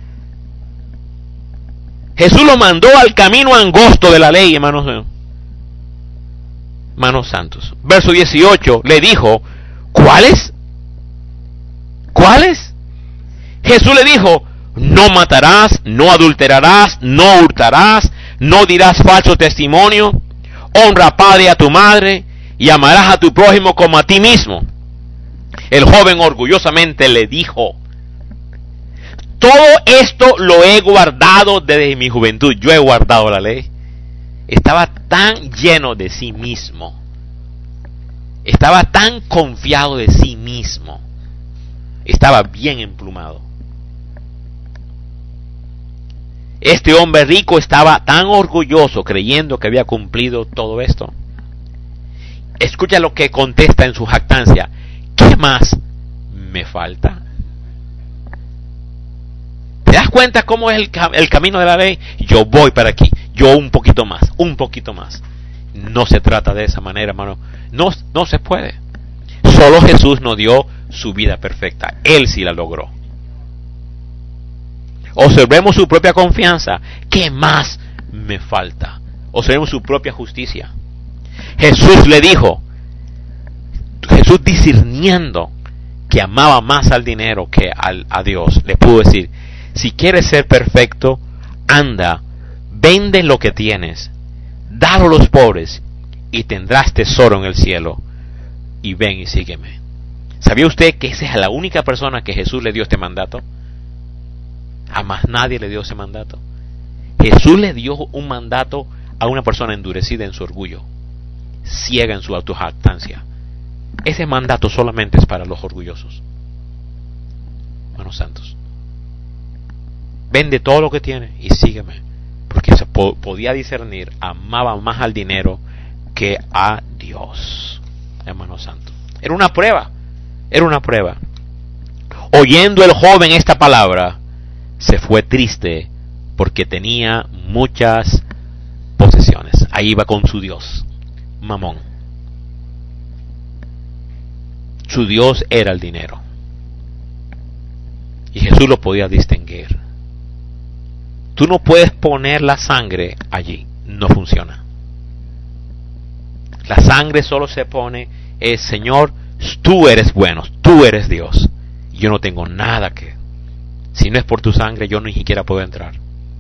Jesús lo mandó al camino angosto de la ley, hermanos míos. Hermanos santos. Verso 18, le dijo, ¿cuáles? ¿Cuáles? Jesús le dijo, no matarás, no adulterarás, no hurtarás, no dirás falso testimonio, honra a padre y a tu madre, y amarás a tu prójimo como a ti mismo. El joven orgullosamente le dijo, todo esto lo he guardado desde mi juventud. Yo he guardado la ley. Estaba tan lleno de sí mismo. Estaba tan confiado de sí mismo. Estaba bien emplumado. Este hombre rico estaba tan orgulloso creyendo que había cumplido todo esto. Escucha lo que contesta en su jactancia. ¿Qué más me falta? ¿Te das cuenta cómo es el camino de la ley? Yo voy para aquí, yo un poquito más, un poquito más. No se trata de esa manera, hermano. No se puede. Solo Jesús nos dio su vida perfecta. Él sí la logró. Observemos su propia confianza. ¿Qué más me falta? Observemos su propia justicia. Jesús le dijo, Jesús discerniendo que amaba más al dinero que a Dios, le pudo decir, si quieres ser perfecto, anda, vende lo que tienes, dalo a los pobres y tendrás tesoro en el cielo, y ven y sígueme. ¿Sabía usted que esa es la única persona que Jesús le dio este mandato? A más nadie le dio ese mandato. Jesús le dio un mandato a una persona endurecida en su orgullo, ciega en su autojactancia. Ese mandato solamente es para los orgullosos. Hermanos santos, vende todo lo que tiene y sígueme, porque se podía discernir, amaba más al dinero que a Dios. Hermanos santos, era una prueba. Oyendo el joven esta palabra, se fue triste porque tenía muchas posesiones. Ahí iba con su Dios, Mamón. Su Dios era el dinero. Y Jesús lo podía distinguir. Tú no puedes poner la sangre allí. No funciona. La sangre solo se pone, Señor, tú eres bueno, tú eres Dios. Yo no tengo nada que... Si no es por tu sangre, yo ni siquiera puedo entrar.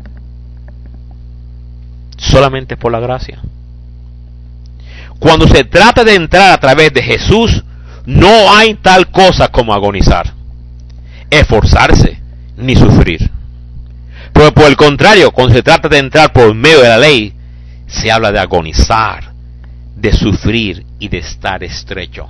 Solamente por la gracia. Cuando se trata de entrar a través de Jesús, no hay tal cosa como agonizar, esforzarse, ni sufrir. Pero por el contrario, cuando se trata de entrar por medio de la ley, se habla de agonizar, de sufrir y de estar estrecho.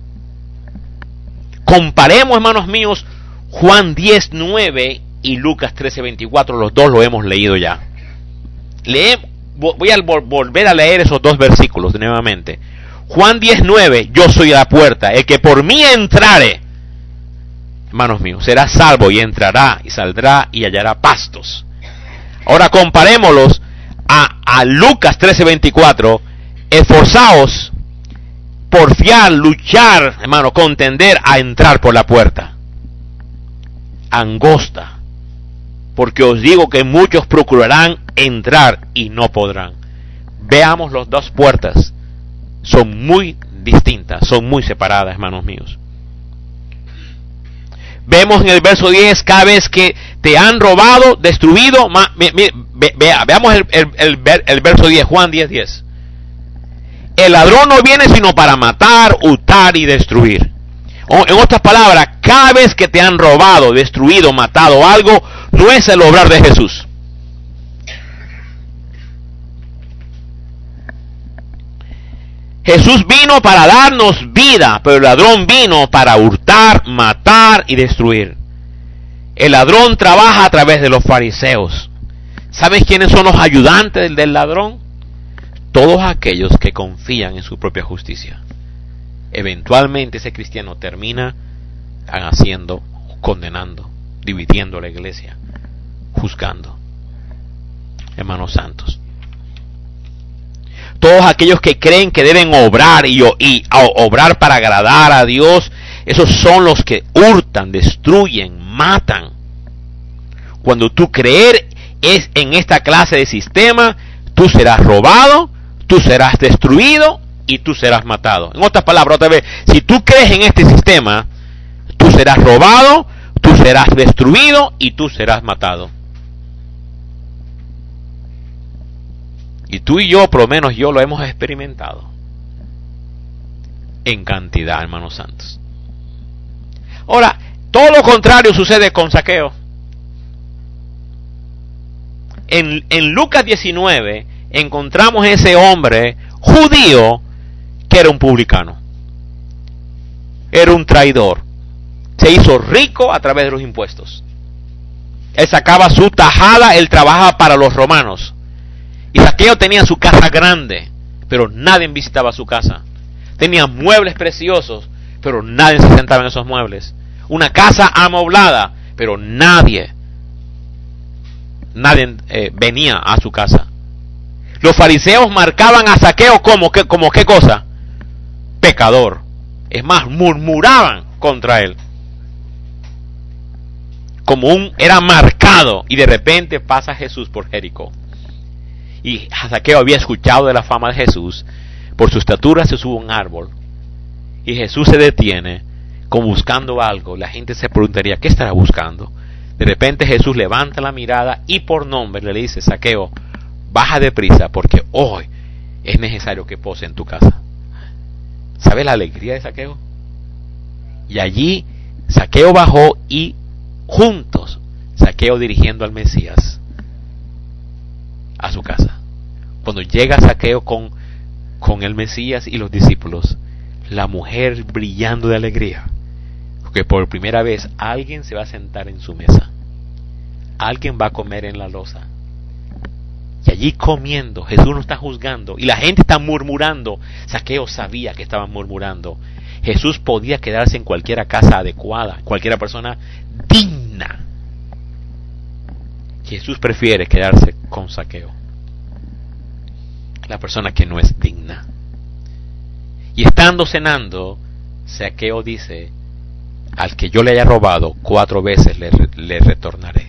Comparemos, hermanos míos, Juan 10:9 y Lucas 13:24, los dos lo hemos leído ya. Voy a volver a leer esos dos versículos nuevamente. Juan 10:9, yo soy la puerta, el que por mí entrare, hermanos míos, será salvo y entrará y saldrá y hallará pastos. Ahora comparémoslos a Lucas 13:24, esforzaos, porfiar, luchar, hermano, contender a entrar por la puerta angosta, porque os digo que muchos procurarán entrar y no podrán. Veamos las dos puertas, son muy distintas, son muy separadas, hermanos míos. Vemos en el verso 10, cada vez que te han robado, destruido, veamos el verso 10, Juan 10:10. El ladrón no viene sino para matar, hurtar y destruir. En otras palabras, cada vez que te han robado, destruido, matado algo, no es el obrar de Jesús. Jesús vino para darnos vida, pero el ladrón vino para hurtar, matar y destruir. El ladrón trabaja a través de los fariseos. ¿Sabes quiénes son los ayudantes del ladrón? Todos aquellos que confían en su propia justicia. Eventualmente ese cristiano termina haciendo, condenando, dividiendo la iglesia, juzgando. Hermanos santos, todos aquellos que creen que deben obrar y obrar para agradar a Dios, esos son los que hurtan, destruyen, matan. Cuando tú creer es en esta clase de sistema, tú serás robado, tú serás destruido y tú serás matado. En otras palabras, otra vez, si tú crees en este sistema, tú serás robado, tú serás destruido y tú serás matado. Y tú y yo, por lo menos yo, lo hemos experimentado en cantidad, hermanos santos. Ahora, todo lo contrario sucede con Zaqueo. En Lucas 19 encontramos ese hombre judío que era un publicano, era un traidor, se hizo rico a través de los impuestos. Él sacaba su tajada, él trabajaba para los romanos. Y Zaqueo tenía su casa grande, pero nadie visitaba su casa. Tenía muebles preciosos, pero nadie se sentaba en esos muebles. Una casa amoblada, pero nadie venía a su casa. Los fariseos marcaban a Zaqueo como qué cosa, pecador. Es más, murmuraban contra él. Era marcado, y de repente pasa Jesús por Jericó. Y Zaqueo había escuchado de la fama de Jesús. Por su estatura se sube a un árbol. Y Jesús se detiene, como buscando algo. La gente se preguntaría, ¿qué estará buscando? De repente Jesús levanta la mirada y por nombre le dice, Zaqueo, baja deprisa porque hoy es necesario que pose en tu casa. ¿Sabe la alegría de Zaqueo? Y allí Zaqueo bajó y juntos, Zaqueo dirigiendo al Mesías a su casa. Cuando llega Zaqueo con el Mesías y los discípulos, la mujer brillando de alegría, porque por primera vez alguien se va a sentar en su mesa, alguien va a comer en la loza. Y allí comiendo, Jesús no está juzgando y la gente está murmurando. Zaqueo sabía que estaban murmurando. Jesús podía quedarse en cualquier casa adecuada, cualquier persona digna. Jesús prefiere quedarse con Zaqueo, la persona que no es digna. Y estando cenando, Zaqueo dice, al que yo le haya robado 4 veces le retornaré.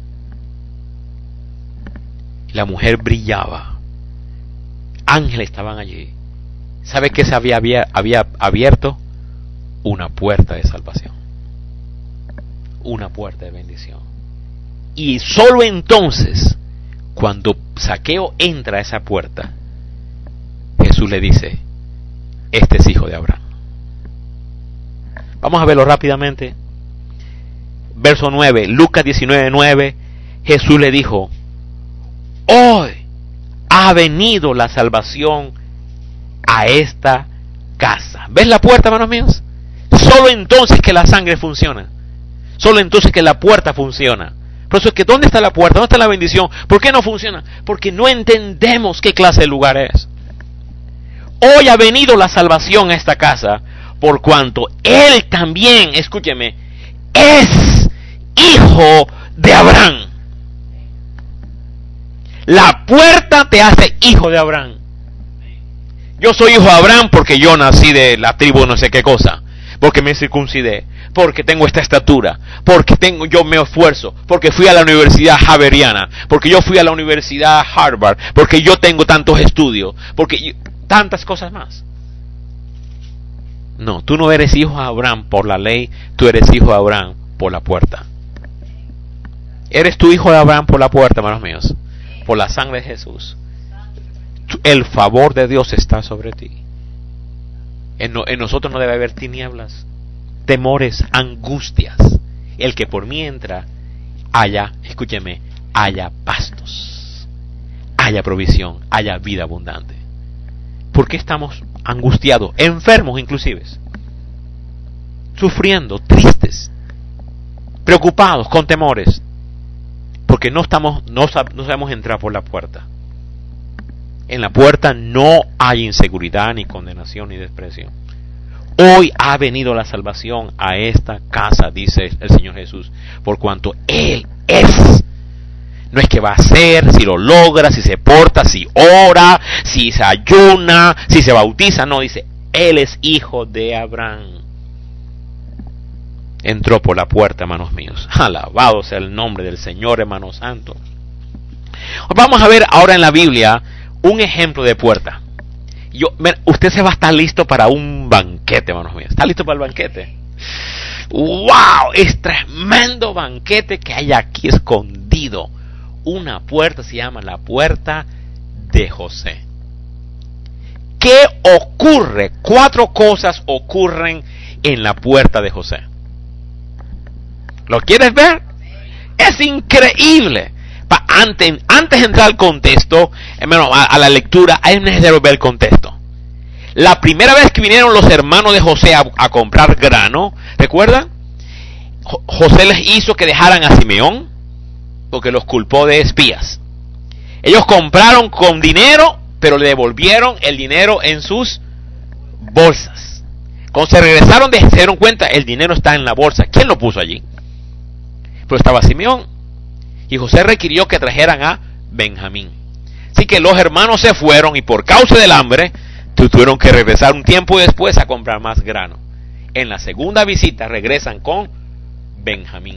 La mujer brillaba. Ángeles estaban allí. ¿Sabe qué se había abierto? Una puerta de salvación. Una puerta de bendición. Y solo entonces, cuando Zaqueo entra a esa puerta, Jesús le dice, este es hijo de Abraham. Vamos a verlo rápidamente. Verso 9, Lucas 19:9, Jesús le dijo, hoy ha venido la salvación a esta casa. ¿Ves la puerta, hermanos míos? Solo entonces que la sangre funciona. Solo entonces que la puerta funciona. Por eso es que, ¿dónde está la puerta? ¿Dónde está la bendición? ¿Por qué no funciona? Porque no entendemos qué clase de lugar es. Hoy ha venido la salvación a esta casa, por cuanto él también, escúcheme, es hijo de Abraham. La puerta te hace hijo de Abraham. Yo soy hijo de Abraham porque yo nací de la tribu no sé qué cosa, porque me circuncidé, porque tengo esta estatura, porque yo me esfuerzo, porque fui a la universidad javeriana, porque yo fui a la universidad Harvard, porque yo tengo tantos estudios, porque tantas cosas más. No, tú no eres hijo de Abraham por la ley, tú eres hijo de Abraham por la puerta. Eres tu hijo de Abraham por la puerta, hermanos míos, por la sangre de Jesús. El favor de Dios está sobre ti. En nosotros no debe haber tinieblas, temores, angustias. El que por mí entra, haya, escúcheme, haya pastos, haya provisión, haya vida abundante. ¿Por qué estamos angustiados, enfermos inclusive, sufriendo, tristes, preocupados, con temores? Porque no sabemos entrar por la puerta. En la puerta no hay inseguridad, ni condenación, ni desprecio. Hoy ha venido la salvación a esta casa, dice el Señor Jesús, por cuanto Él es. No es que va a ser, si lo logra, si se porta, si ora, si se ayuna, si se bautiza. No, dice, Él es hijo de Abraham. Entró por la puerta, hermanos míos. Alabado sea el nombre del Señor, hermano santo. Vamos a ver ahora en la Biblia un ejemplo de puerta. Usted se va a estar listo para un banquete, hermanos míos. ¿Está listo para el banquete? ¡Wow! Es tremendo banquete que hay aquí escondido. Una puerta se llama la puerta de José. ¿Qué ocurre? 4 cosas ocurren en la puerta de José. ¿Lo quieres ver? Es increíble. Antes de entrar al contexto, hermano, a la lectura, es necesario ver el contexto. La primera vez que vinieron los hermanos de José a comprar grano, ¿recuerdan? José les hizo que dejaran a Simeón, porque los culpó de espías. Ellos compraron con dinero, pero le devolvieron el dinero en sus bolsas. Cuando se regresaron, se dieron cuenta, el dinero está en la bolsa. ¿Quién lo puso allí? Pero estaba Simeón. Y José requirió que trajeran a Benjamín. Así que los hermanos se fueron y por causa del hambre tuvieron que regresar un tiempo después a comprar más grano. En la segunda visita regresan con Benjamín.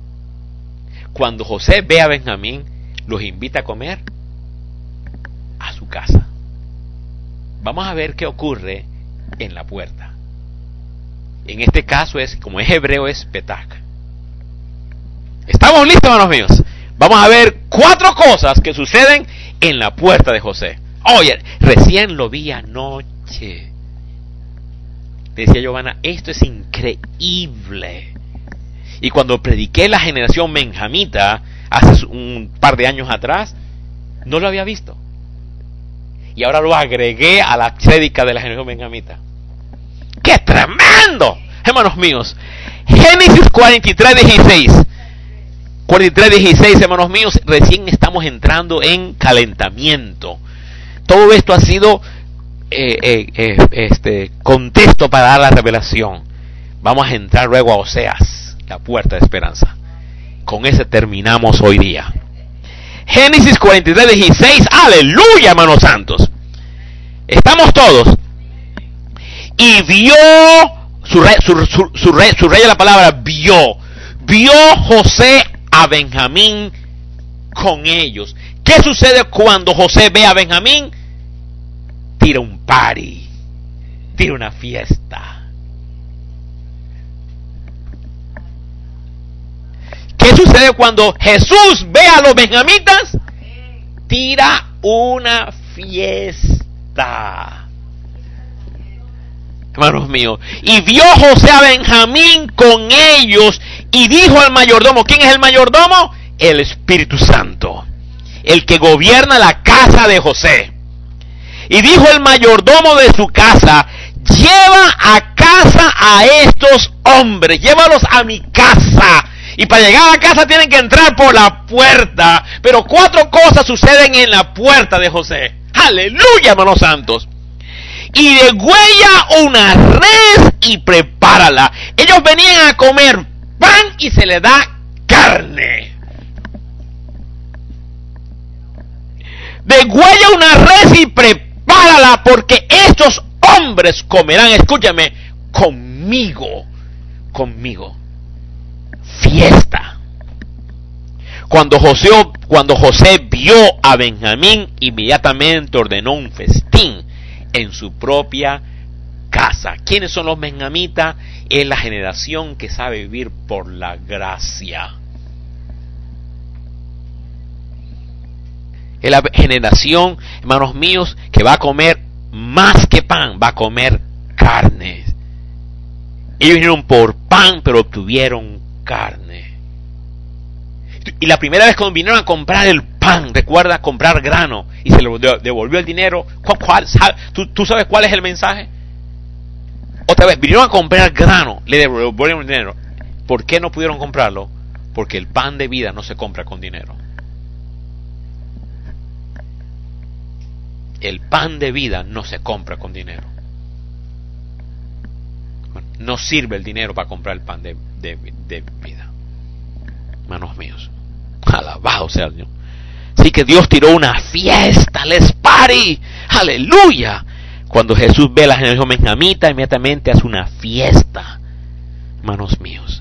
Cuando José ve a Benjamín, los invita a comer a su casa. Vamos a ver qué ocurre en la puerta. En este caso como es hebreo, es Petach. ¿Estamos listos, hermanos míos? Vamos a ver 4 cosas que suceden en la puerta de José. Oye, recién lo vi anoche. Decía Giovanna, esto es increíble. Y cuando prediqué la generación benjamita, hace un par de años atrás, no lo había visto. Y ahora lo agregué a la prédica de la generación benjamita. ¡Qué tremendo! Hermanos míos, Génesis 43:16. 43:16, hermanos míos, recién estamos entrando en calentamiento. Todo esto ha sido contexto para dar la revelación. Vamos a entrar luego a Oseas, la puerta de esperanza. Con ese terminamos hoy día. Génesis 43:16, aleluya, hermanos santos. Estamos todos. Y vio su rey de la palabra, vio José a Benjamín con ellos. ¿Qué sucede cuando José ve a Benjamín? Tira un party, tira una fiesta. ¿Qué sucede cuando Jesús ve a los benjamitas? Tira una fiesta. Hermanos míos, y vio José a Benjamín con ellos y dijo al mayordomo, ¿quién es el mayordomo? El Espíritu Santo, el que gobierna la casa de José. Y dijo el mayordomo de su casa, lleva a casa a estos hombres, llévalos a mi casa. Y para llegar a la casa tienen que entrar por la puerta. Pero 4 cosas suceden en la puerta de José. Aleluya, hermanos santos. Y degüella una res y prepárala. Ellos venían a comer pan y se le da carne. Degüella una res y prepárala, porque estos hombres comerán, escúchame, conmigo. Fiesta. Cuando José vio a Benjamín, inmediatamente ordenó un festín en su propia casa. ¿Quiénes son los benjamitas? Es la generación que sabe vivir por la gracia. Es la generación, hermanos míos, que va a comer más que pan, va a comer carne. Ellos vinieron por pan, pero obtuvieron carne. Y la primera vez cuando vinieron a comprar el pan, recuerda, comprar grano, y se le devolvió el dinero. ¿Tú sabes cuál es el mensaje? Otra vez, vinieron a comprar grano, le devolvieron el dinero. ¿Por qué no pudieron comprarlo? Porque el pan de vida no se compra con dinero. El pan de vida no se compra con dinero. No sirve el dinero para comprar el pan de vida. Hermanos míos, alabado sea Dios. Así que Dios tiró una fiesta, les party, aleluya. Cuando Jesús ve a la generación benjamita, inmediatamente hace una fiesta, hermanos míos.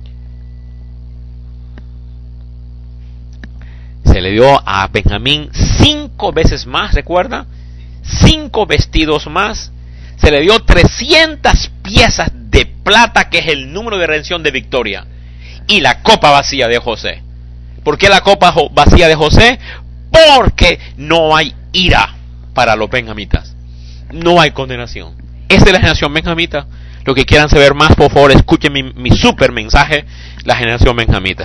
Se le dio a Benjamín 5 veces más, ¿recuerda? 5 vestidos más. Se le dio 300 piezas de plata, que es el número de redención de victoria. Y la copa vacía de José. ¿Por qué la copa vacía de José? Porque no hay ira para los benjamitas. No hay condenación. Esta es la generación benjamita. Los que quieran saber más, por favor, escuchen mi super mensaje, la generación benjamita.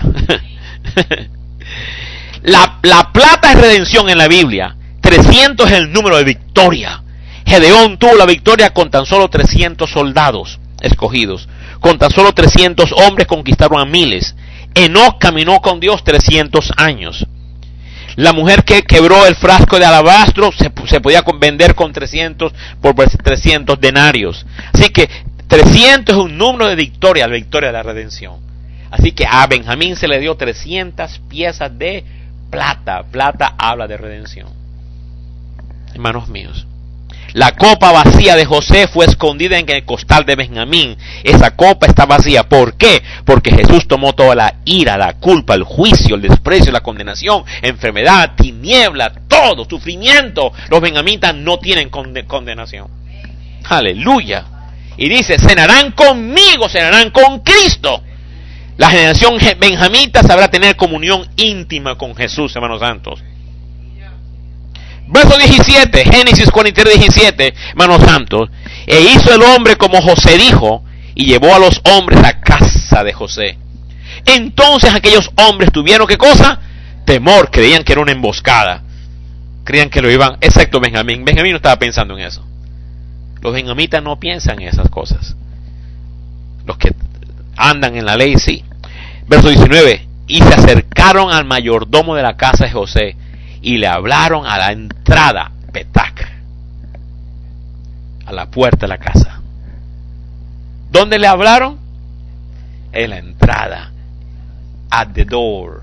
La plata es redención en la Biblia. 300 es el número de victoria. Gedeón tuvo la victoria con tan solo 300 soldados escogidos. Con tan solo 300 hombres conquistaron a miles. Enoc caminó con Dios 300 años. La mujer que quebró el frasco de alabastro se podía vender con 300 por 300 denarios. Así que 300 es un número de victoria, la victoria de la redención. Así que a Benjamín se le dio 300 piezas de plata. Plata habla de redención. Hermanos míos, la copa vacía de José fue escondida en el costal de Benjamín. Esa copa está vacía. ¿Por qué? Porque Jesús tomó toda la ira, la culpa, el juicio, el desprecio, la condenación, enfermedad, tiniebla, todo, sufrimiento. Los benjamitas no tienen condenación. Aleluya. Y dice, cenarán conmigo, cenarán con Cristo. La generación benjamita sabrá tener comunión íntima con Jesús, hermanos santos. Verso 17, Génesis 43, 17, hermanos santos. E hizo el hombre como José dijo, y llevó a los hombres a casa de José. Entonces aquellos hombres tuvieron, ¿qué cosa? Temor, creían que era una emboscada. Creían que lo iban, excepto Benjamín. Benjamín no estaba pensando en eso. Los benjamitas no piensan en esas cosas. Los que andan en la ley, sí. Verso 19, y se acercaron al mayordomo de la casa de José, y le hablaron a la entrada, Petac, a la puerta de la casa. ¿Dónde le hablaron? En la entrada, at the door,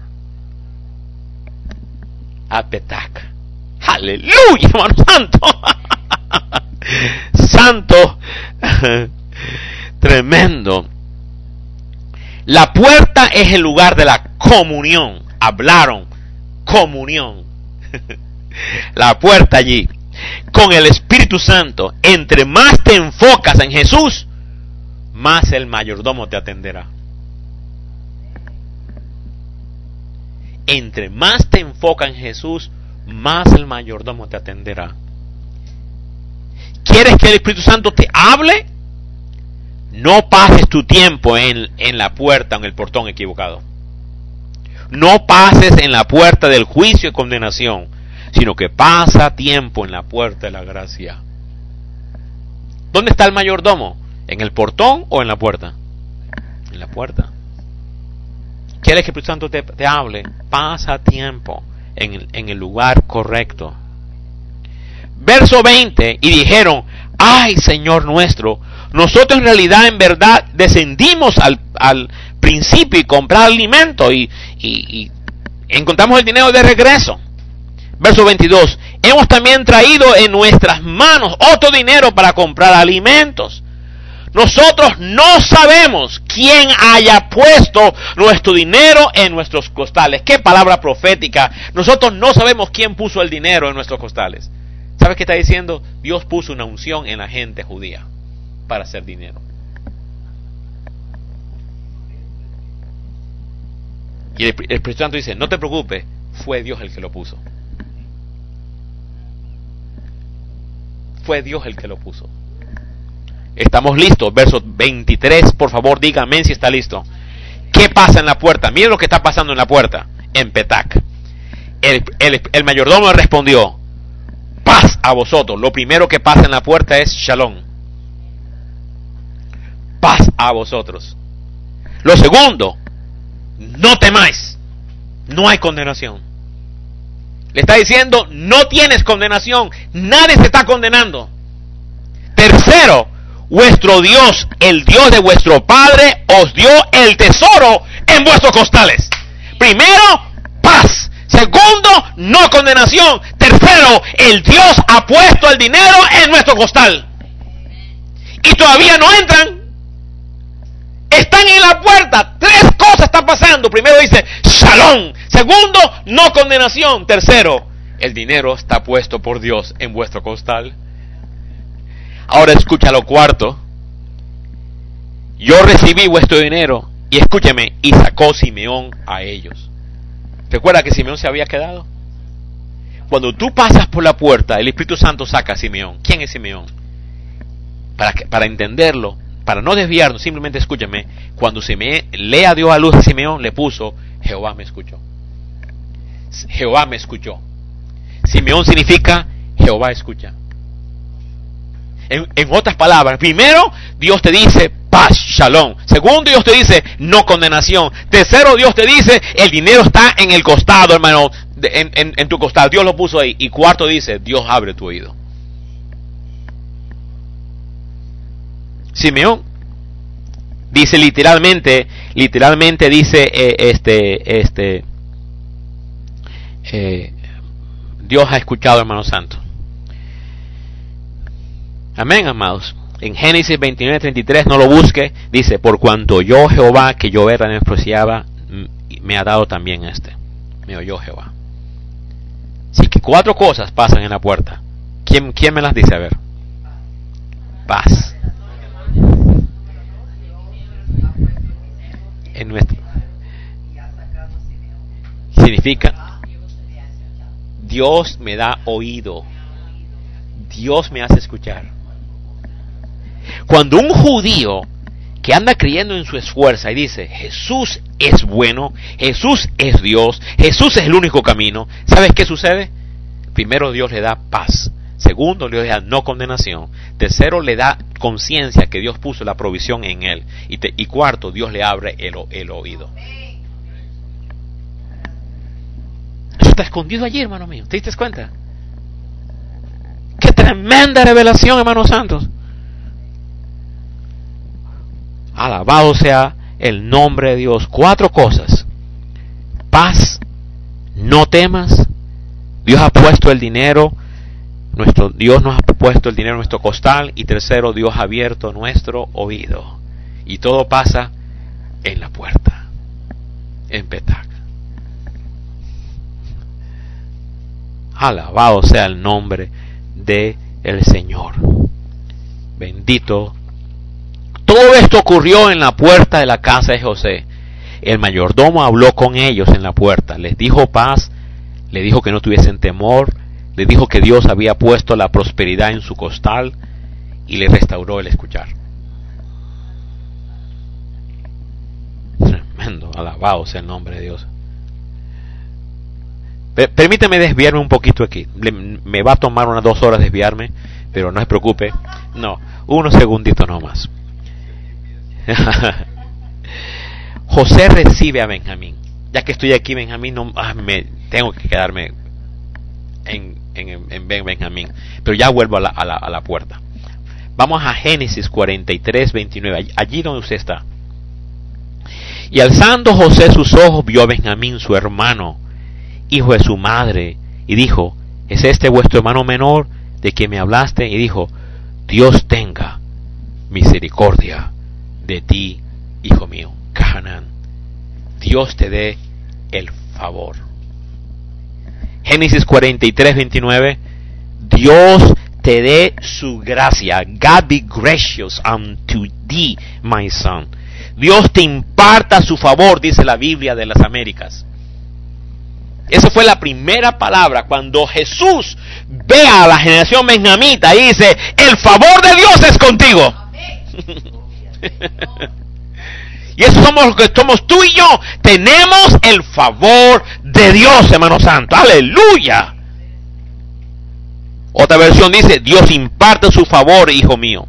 a Petac. Aleluya, hermano santo. Santo. Tremendo. La puerta es el lugar de la comunión. Hablaron, comunión. La puerta allí, con el Espíritu Santo. Entre más te enfocas en Jesús, más el mayordomo te atenderá. Entre más te enfocas en Jesús, más el mayordomo te atenderá. ¿Quieres que el Espíritu Santo te hable? No pases tu tiempo en la puerta o en el portón equivocado. No pases en la puerta del juicio y condenación, sino que pasa tiempo en la puerta de la gracia. ¿Dónde está el mayordomo? ¿En el portón o en la puerta? En la puerta. ¿Quieres que el Espíritu Santo te hable? Pasa tiempo en el lugar correcto. Verso 20, y dijeron, ay Señor nuestro, nosotros en realidad en verdad descendimos al principio y comprar alimento y encontramos el dinero de regreso. Verso 22, hemos también traído en nuestras manos otro dinero para comprar alimentos. Nosotros no sabemos quién haya puesto nuestro dinero en nuestros costales. Qué palabra profética. Nosotros no sabemos quién puso el dinero en nuestros costales. ¿Sabes qué está diciendo? Dios puso una unción en la gente judía para hacer dinero. Y el Espíritu Santo dice, no te preocupes, fue Dios el que lo puso. Fue Dios el que lo puso. Estamos listos. Verso 23, por favor, dígame si está listo. ¿Qué pasa en la puerta? Miren lo que está pasando en la puerta, en Petac. El mayordomo respondió, paz a vosotros. Lo primero que pasa en la puerta es shalom. Paz a vosotros. Lo segundo, no temáis. No hay condenación. Le está diciendo, no tienes condenación. Nadie se está condenando. Tercero, vuestro Dios, el Dios de vuestro Padre, os dio el tesoro en vuestros costales. Primero, paz. Segundo, no condenación. Tercero, el Dios ha puesto el dinero en nuestro costal. Y todavía no entran. Están en la puerta. Tres cosas están pasando. Primero dice, shalom. Segundo, no condenación. Tercero, el dinero está puesto por Dios en vuestro costal. Ahora escucha lo cuarto. Yo recibí vuestro dinero. Y escúcheme, y sacó Simeón a ellos. ¿Recuerda que Simeón se había quedado? Cuando tú pasas por la puerta, el Espíritu Santo saca a Simeón. ¿Quién es Simeón? Para entenderlo, para no desviarnos, simplemente escúchame. Cuando Simeón le dio a luz a Simeón, le puso, Jehová me escuchó. Jehová me escuchó. Simeón significa, Jehová escucha. En otras palabras, primero, Dios te dice, paz, shalom. Segundo, Dios te dice, no condenación. Tercero, Dios te dice, el dinero está en el costado, hermano, en tu costal. Dios lo puso ahí. Y cuarto dice, Dios abre tu oído. Simeón dice literalmente dice, Dios ha escuchado, hermano santo. Amén, amados. En Génesis 29:33, no lo busque, dice, por cuanto yo Jehová, que yo era despreciaba, me ha dado también me oyó Jehová. Así que cuatro cosas pasan en la puerta. ¿Quién me las dice? A ver. Paz. En nuestro. Significa, Dios me da oído. Dios me hace escuchar. Cuando un judío que anda creyendo en su esfuerzo y dice, Jesús es bueno, Jesús es Dios, Jesús es el único camino, ¿sabes qué sucede? Primero, Dios le da paz. Segundo, Dios le da no condenación. Tercero, le da conciencia que Dios puso la provisión en él. Y cuarto, Dios le abre el oído. Eso está escondido allí, hermano mío. ¿Te diste cuenta? ¡Qué tremenda revelación, hermanos santos! Alabado sea el nombre de Dios. Cuatro cosas. Paz. No temas. Dios ha puesto el dinero. Dios nos ha puesto el dinero en nuestro costal. Y tercero, Dios ha abierto nuestro oído. Y todo pasa en la puerta, en Petach. Alabado sea el nombre del Señor. Bendito. Todo esto ocurrió en la puerta de la casa de José. El mayordomo habló con ellos en la puerta, les dijo paz, les dijo que no tuviesen temor, les dijo que Dios había puesto la prosperidad en su costal y le restauró el escuchar. Tremendo, alabado sea el nombre de Dios. Permíteme desviarme un poquito aquí. Me va a tomar unas 2 horas desviarme, pero no se preocupe. No, unos segunditos nomás. José recibe a Benjamín. Ya que estoy aquí, Benjamín, me tengo que quedarme en Benjamín. Pero ya vuelvo a la puerta. Vamos a Génesis 43, 29. Allí donde usted está. Y alzando José sus ojos, vio a Benjamín, su hermano, hijo de su madre, y dijo: ¿es este vuestro hermano menor de quien me hablaste? Y dijo: Dios tenga misericordia de ti, hijo mío. Canaán, Dios te dé el favor. Génesis 43, 29. Dios te dé su gracia. God be gracious unto thee, my son. Dios te imparta su favor, dice la Biblia de las Américas. Esa fue la primera palabra cuando Jesús ve a la generación benjamita y dice: el favor de Dios es contigo. Y eso somos los que somos tú y yo. Tenemos el favor de Dios, hermano santo. Aleluya. Otra versión dice: Dios imparte su favor, hijo mío.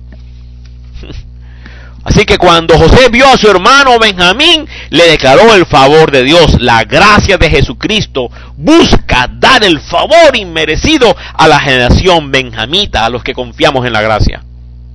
Así que cuando José vio a su hermano Benjamín, le declaró el favor de Dios. La gracia de Jesucristo busca dar el favor inmerecido a la generación benjamita, a los que confiamos en la gracia.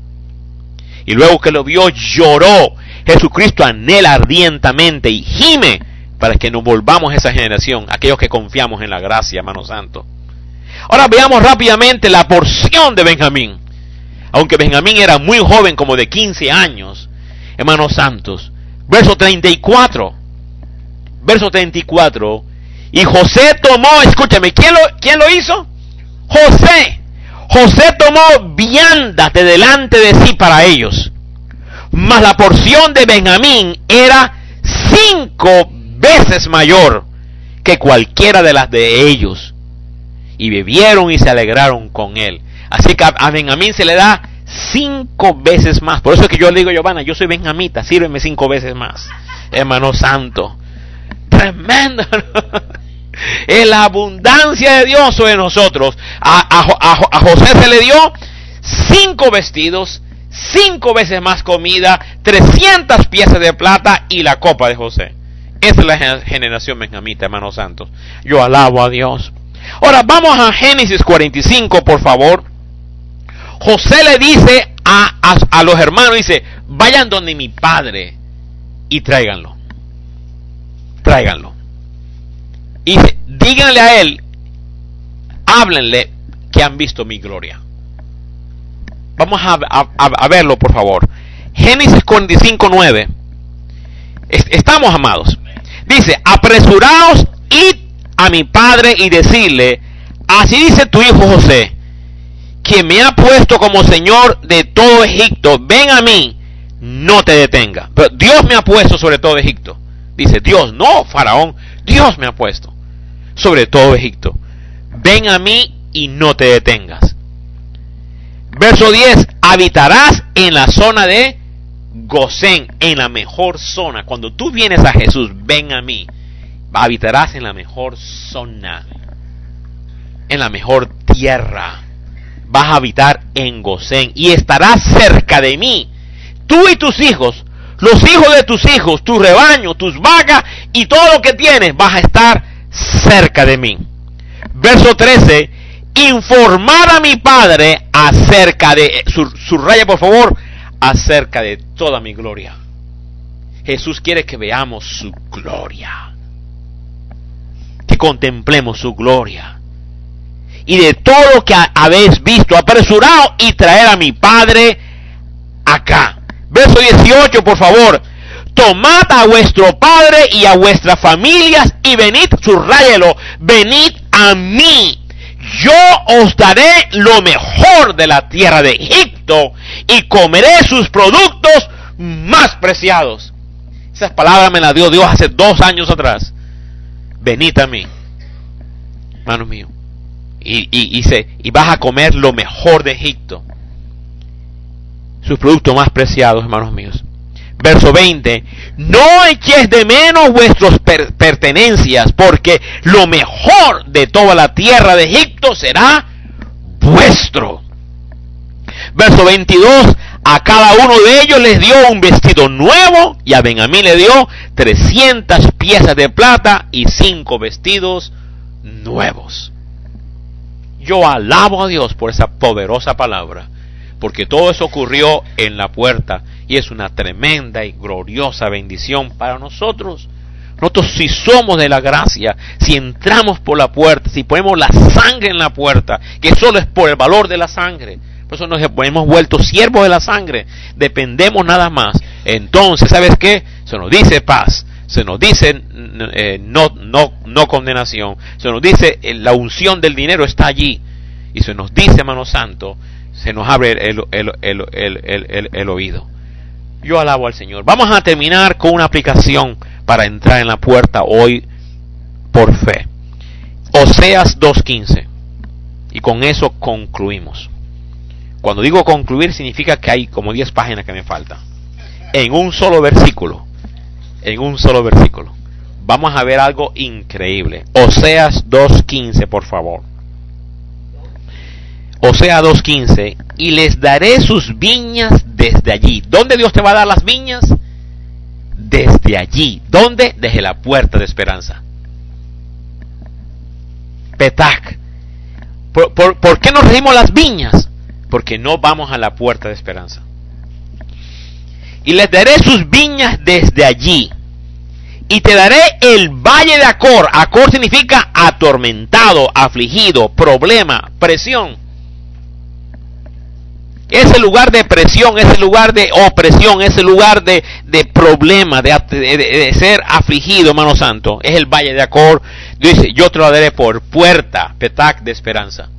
Y luego que lo vio, lloró. Jesucristo anhela ardientemente y gime para que nos volvamos a esa generación, aquellos que confiamos en la gracia, hermano santo. Ahora veamos rápidamente la porción de Benjamín. Aunque Benjamín era muy joven, como de 15 años, hermanos santos. Verso 34. Verso 34. Y José tomó, escúchame, ¿quién lo hizo? José. José tomó viandas de delante de sí para ellos. Mas la porción de Benjamín era 5 veces mayor que cualquiera de las de ellos. Y bebieron y se alegraron con él. Así que a Benjamín se le da 5 veces más. Por eso es que yo le digo: Giovanna, yo soy benjamita, sírveme 5 veces más. Hermano santo. Tremendo. Es la abundancia de Dios sobre nosotros. A José se le dio 5 vestidos, 5 veces más comida, 300 piezas de plata y la copa de José. Esa es la generación benjamita, hermanos santos. Yo alabo a Dios. Ahora vamos a Génesis 45, por favor. José le dice a los hermanos, dice: vayan donde mi padre y tráiganlo. Tráiganlo. Y dice: díganle a él, háblenle que han visto mi gloria. Vamos a verlo, por favor. Génesis 45, 9. Estamos, amados. Dice: apresuraos, id a mi padre y decirle: así dice tu hijo José, quien me ha puesto como señor de todo Egipto, ven a mí, no te detenga. Pero Dios me ha puesto sobre todo Egipto. Dice Dios, no Faraón, Dios me ha puesto sobre todo Egipto. Ven a mí y no te detengas. Verso 10, habitarás en la zona de Gosén, en la mejor zona. Cuando tú vienes a Jesús, ven a mí, habitarás en la mejor zona, en la mejor tierra. Vas a habitar en Gosén y estarás cerca de mí, tú y tus hijos, los hijos de tus hijos, tu rebaño, tus vacas y todo lo que tienes, vas a estar cerca de mí. Verso 13, informar a mi padre acerca de, subraya por favor, acerca de toda mi gloria. Jesús quiere que veamos su gloria, que contemplemos su gloria. Y de todo lo que habéis visto, apresurado y traer a mi padre acá. Verso 18, por favor. Tomad a vuestro padre y a vuestras familias y venid, subrayelo, venid a mí. Yo os daré lo mejor de la tierra de Egipto y comeré sus productos más preciados. Esas palabras me las dio Dios hace 2 años atrás. Venid a mí, hermano mío, y vas a comer lo mejor de Egipto, sus productos más preciados, hermanos míos. Verso 20, no echéis de menos vuestras pertenencias, porque lo mejor de toda la tierra de Egipto será vuestro. Verso 22, a cada uno de ellos les dio un vestido nuevo, y a Benjamín le dio 300 piezas de plata y 5 vestidos nuevos. Yo alabo a Dios por esa poderosa palabra, porque todo eso ocurrió en la puerta, y es una tremenda y gloriosa bendición para nosotros. Nosotros, si somos de la gracia, si entramos por la puerta, si ponemos la sangre en la puerta, que solo es por el valor de la sangre, por eso nos hemos vuelto siervos de la sangre, dependemos nada más. Entonces, ¿sabes qué? Se nos dice paz, se nos dice no condenación, se nos dice la unción del dinero está allí, y se nos dice, hermano santo, se nos abre el oído. Yo alabo al Señor. Vamos a terminar con una aplicación para entrar en la puerta hoy por fe. Oseas 2:15. Y con eso concluimos. Cuando digo concluir significa que hay como 10 páginas que me faltan. En un solo versículo. En un solo versículo. Vamos a ver algo increíble. Oseas 2:15, por favor. Oseas 2:15, y les daré sus viñas desde allí. ¿Dónde Dios te va a dar las viñas? Desde allí. ¿Dónde? Desde la puerta de esperanza. Petac. ¿Por qué no recibimos las viñas? Porque no vamos a la puerta de esperanza. Y les daré sus viñas desde allí. Y te daré el valle de Acor. Acor significa atormentado, afligido, problema, presión. Ese lugar de presión, ese lugar de opresión, ese lugar de problema, de ser afligido, hermano santo, es el valle de Acor. Dice, yo te lo daré por puerta, petac, de esperanza.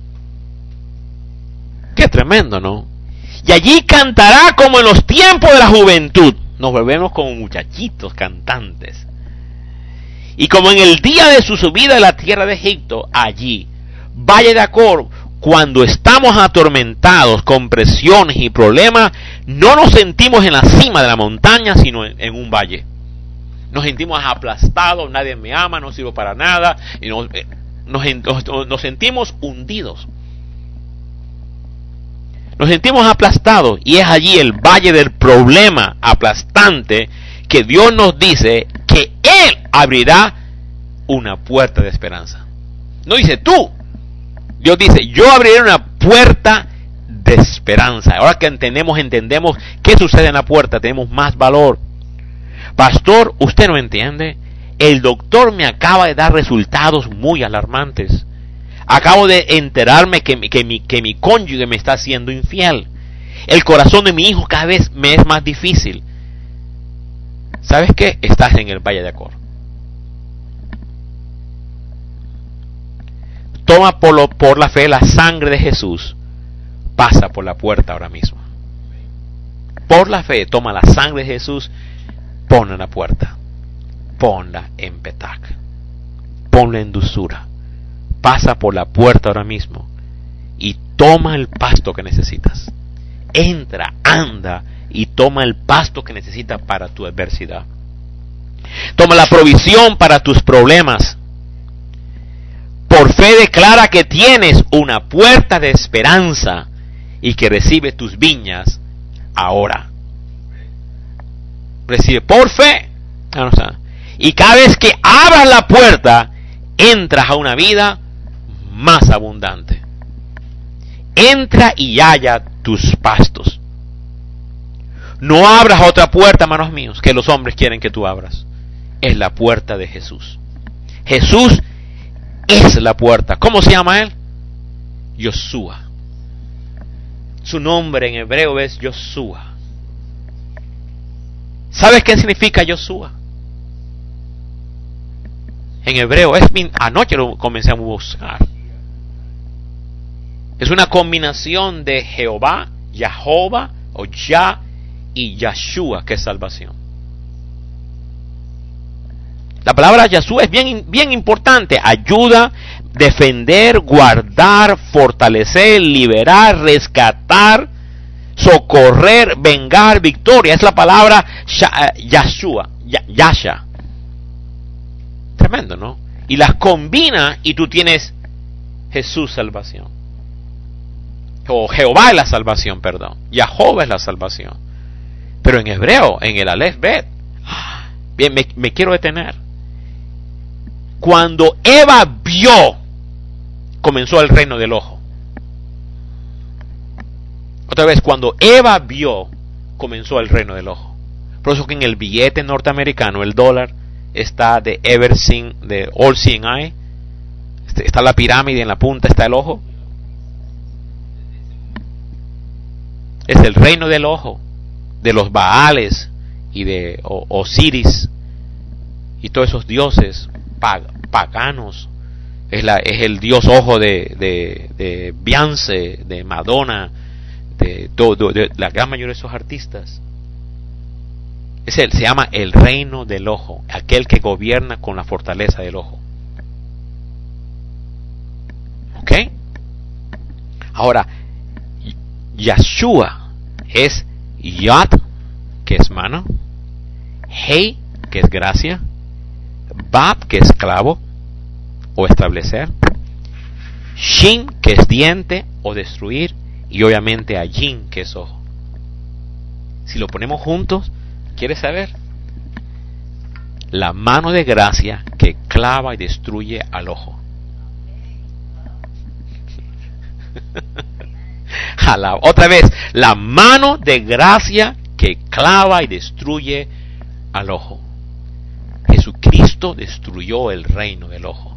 Qué tremendo, ¿no? Y allí cantará como en los tiempos de la juventud. Nos volvemos como muchachitos cantantes. Y como en el día de su subida de la tierra de Egipto, allí, valle de Acor. Cuando estamos atormentados con presiones y problemas, no nos sentimos en la cima de la montaña, sino en un valle. Nos sentimos aplastados, nadie me ama, no sirvo para nada, y nos sentimos hundidos. Nos sentimos aplastados, y es allí el valle del problema aplastante que Dios nos dice que Él abrirá una puerta de esperanza. No dice tú. Dios dice, yo abriré una puerta de esperanza. Ahora que entendemos qué sucede en la puerta, tenemos más valor. Pastor, usted no entiende. El doctor me acaba de dar resultados muy alarmantes. Acabo de enterarme que mi cónyuge me está haciendo infiel. El corazón de mi hijo cada vez me es más difícil. ¿Sabes qué? Estás en el valle de Acor. Toma por la fe la sangre de Jesús. Pasa por la puerta ahora mismo. Por la fe, toma la sangre de Jesús. Ponla en la puerta. Ponla en petac. Ponla en dulzura. Pasa por la puerta ahora mismo. Y toma el pasto que necesitas. Entra, anda y toma el pasto que necesitas para tu adversidad. Toma la provisión para tus problemas. Por fe declara que tienes una puerta de esperanza y que recibe tus viñas ahora. Recibe por fe. Y cada vez que abras la puerta, entras a una vida más abundante. Entra y halla tus pastos. No abras otra puerta, hermanos míos, que los hombres quieren que tú abras. Es la puerta de Jesús. Jesús es la puerta. ¿Cómo se llama él? Yoshua. Su nombre en hebreo es Yoshua. ¿Sabes qué significa Yoshua? En hebreo, anoche lo comencé a buscar. Es una combinación de Jehová, Jehová o Yah y Yahshua, que es salvación. La palabra Yahshua es bien importante. Ayuda, defender, guardar, fortalecer, liberar, rescatar, socorrer, vengar, victoria. Es la palabra Yahshua, Yasha. Tremendo, ¿no? Y las combina y tú tienes Jesús salvación. O Jehová es la salvación, perdón. Jehová es la salvación. Pero en hebreo, en el Aleph Bet, bien, me quiero detener. Cuando Eva vio, comenzó el reino del ojo. Otra vez, cuando Eva vio, comenzó el reino del ojo. Por eso que en el billete norteamericano, el dólar, está de Everything, de All Seeing Eye. Está la pirámide, en la punta está el ojo. Es el reino del ojo, de los Baales y de Osiris y todos esos dioses paganos. Es el dios ojo de Beyoncé, de Madonna, de la gran mayoría de esos artistas. Se llama el reino del ojo, aquel que gobierna con la fortaleza del ojo. ¿Ok? Ahora, Yahshua es Yad, que es mano, Hei, que es gracia, Bab, que es clavo o establecer, Shin, que es diente o destruir, y obviamente Ayin, que es ojo. Si lo ponemos juntos, ¿quieres saber? La mano de gracia que clava y destruye al ojo. Otra vez, la mano de gracia que clava y destruye al ojo. Jesucristo destruyó el reino del ojo.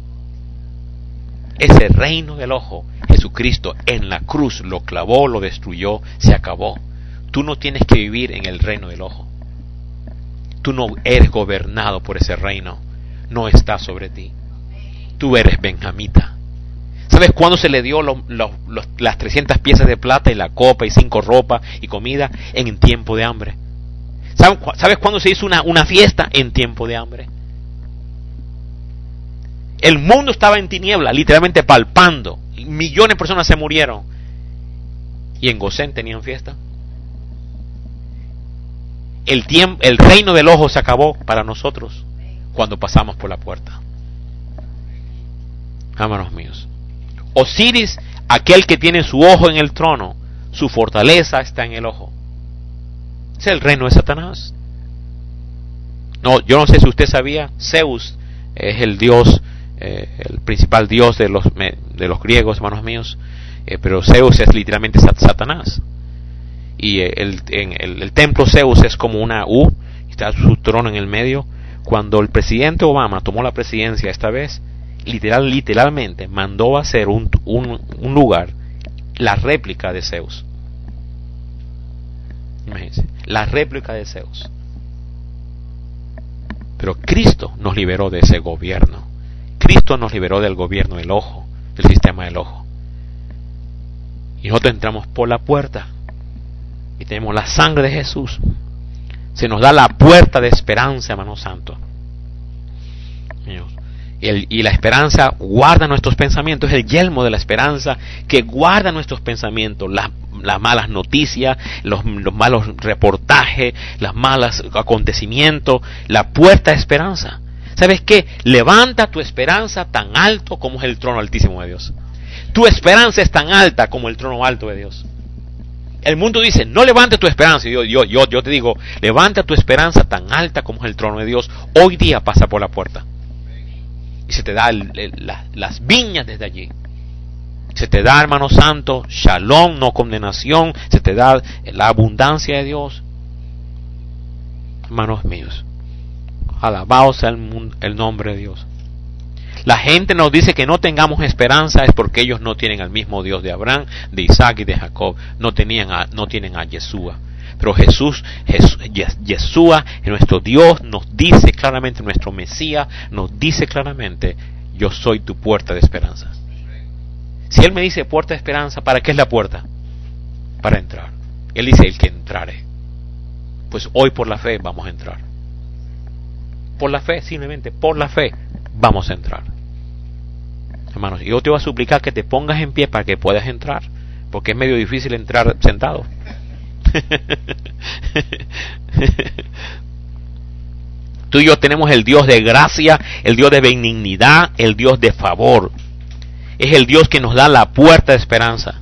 Ese reino del ojo, Jesucristo en la cruz lo clavó, lo destruyó, se acabó. Tú no tienes que vivir en el reino del ojo. Tú no eres gobernado por ese reino. No está sobre ti. Tú eres benjamita. ¿Sabes cuándo se le dio las 300 piezas de plata y la copa y 5 ropas y comida? En tiempo de hambre. ¿Sabes cuándo se hizo una fiesta? En tiempo de hambre. El mundo estaba en tiniebla, literalmente palpando. Millones de personas se murieron. Y en Gosén tenían fiesta. El reino del ojo se acabó para nosotros cuando pasamos por la puerta. Hermanos míos, Osiris, aquel que tiene su ojo en el trono, su fortaleza está en el ojo. Es el reino de Satanás. No, yo no sé si usted sabía, Zeus es el dios, el principal dios de los griegos, hermanos míos, pero Zeus es literalmente Satanás. Y el templo Zeus es como una U, está su trono en el medio. Cuando el presidente Obama tomó la presidencia esta vez, literalmente mandó a hacer un lugar, la réplica de Zeus. Imagínense, la réplica de Zeus. Pero Cristo nos liberó de ese gobierno. Cristo nos liberó del gobierno del ojo, del sistema del ojo. Y nosotros entramos por la puerta y tenemos la sangre de Jesús. Se nos da la puerta de esperanza, hermano santo. Y la esperanza guarda nuestros pensamientos. Es el yelmo de la esperanza que guarda nuestros pensamientos. Las malas noticias, los malos reportajes, los malos acontecimientos. La puerta de esperanza. ¿Sabes qué? Levanta tu esperanza tan alto como es el trono altísimo de Dios. Tu esperanza es tan alta como el trono alto de Dios. El mundo dice, no levante tu esperanza. Yo te digo, levanta tu esperanza tan alta como es el trono de Dios. Hoy día pasa por la puerta. Y se te da las viñas desde allí. Se te da, hermano santo, shalom, no condenación. Se te da la abundancia de Dios. Hermanos míos, alabados sea el nombre de Dios. La gente nos dice que no tengamos esperanza es porque ellos no tienen al mismo Dios de Abraham, de Isaac y de Jacob. No tienen a Yeshua. Pero Yeshua, nuestro Dios, nos dice claramente, nuestro Mesías nos dice claramente: yo soy tu puerta de esperanza. Si Él me dice puerta de esperanza, ¿para qué es la puerta? Para entrar. Él dice: el que entrare. Pues hoy por la fe vamos a entrar. Por la fe, simplemente por la fe vamos a entrar. Hermanos, yo te voy a suplicar que te pongas en pie para que puedas entrar, porque es medio difícil entrar sentado. Tú y yo tenemos el Dios de gracia, el Dios de benignidad, el Dios de favor. Es el Dios que nos da la puerta de esperanza.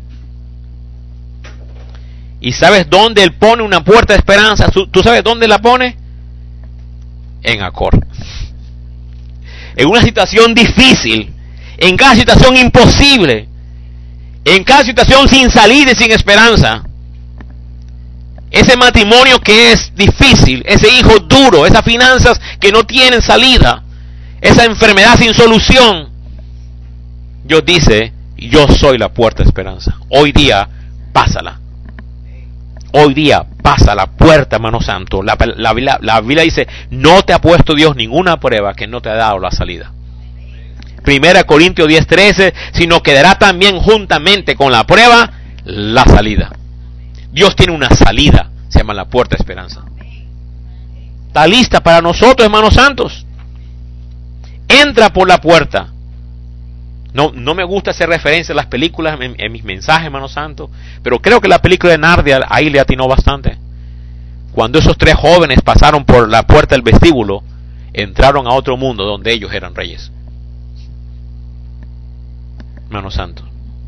¿Y sabes dónde Él pone una puerta de esperanza? ¿Tú sabes dónde la pone? En Acor. En una situación difícil, en cada situación imposible, en cada situación sin salida y sin esperanza. Ese matrimonio que es difícil, ese hijo duro, esas finanzas que no tienen salida, esa enfermedad sin solución. Dios dice: yo soy la puerta de esperanza. Hoy día, pásala. Hoy día, pasa la puerta, hermano santo. La Biblia dice: no te ha puesto Dios ninguna prueba que no te ha dado la salida. 1 Corintios 10:13, sino que dará también juntamente con la prueba la salida. Dios tiene una salida, se llama la puerta de esperanza. Está lista para nosotros, hermanos santos. Entra por la puerta. No me gusta hacer referencia a las películas en mis mensajes, hermano santo, pero creo que la película de Narnia ahí le atinó bastante. Cuando esos 3 jóvenes pasaron por la puerta del vestíbulo, entraron a otro mundo donde ellos eran reyes. Hermano santo,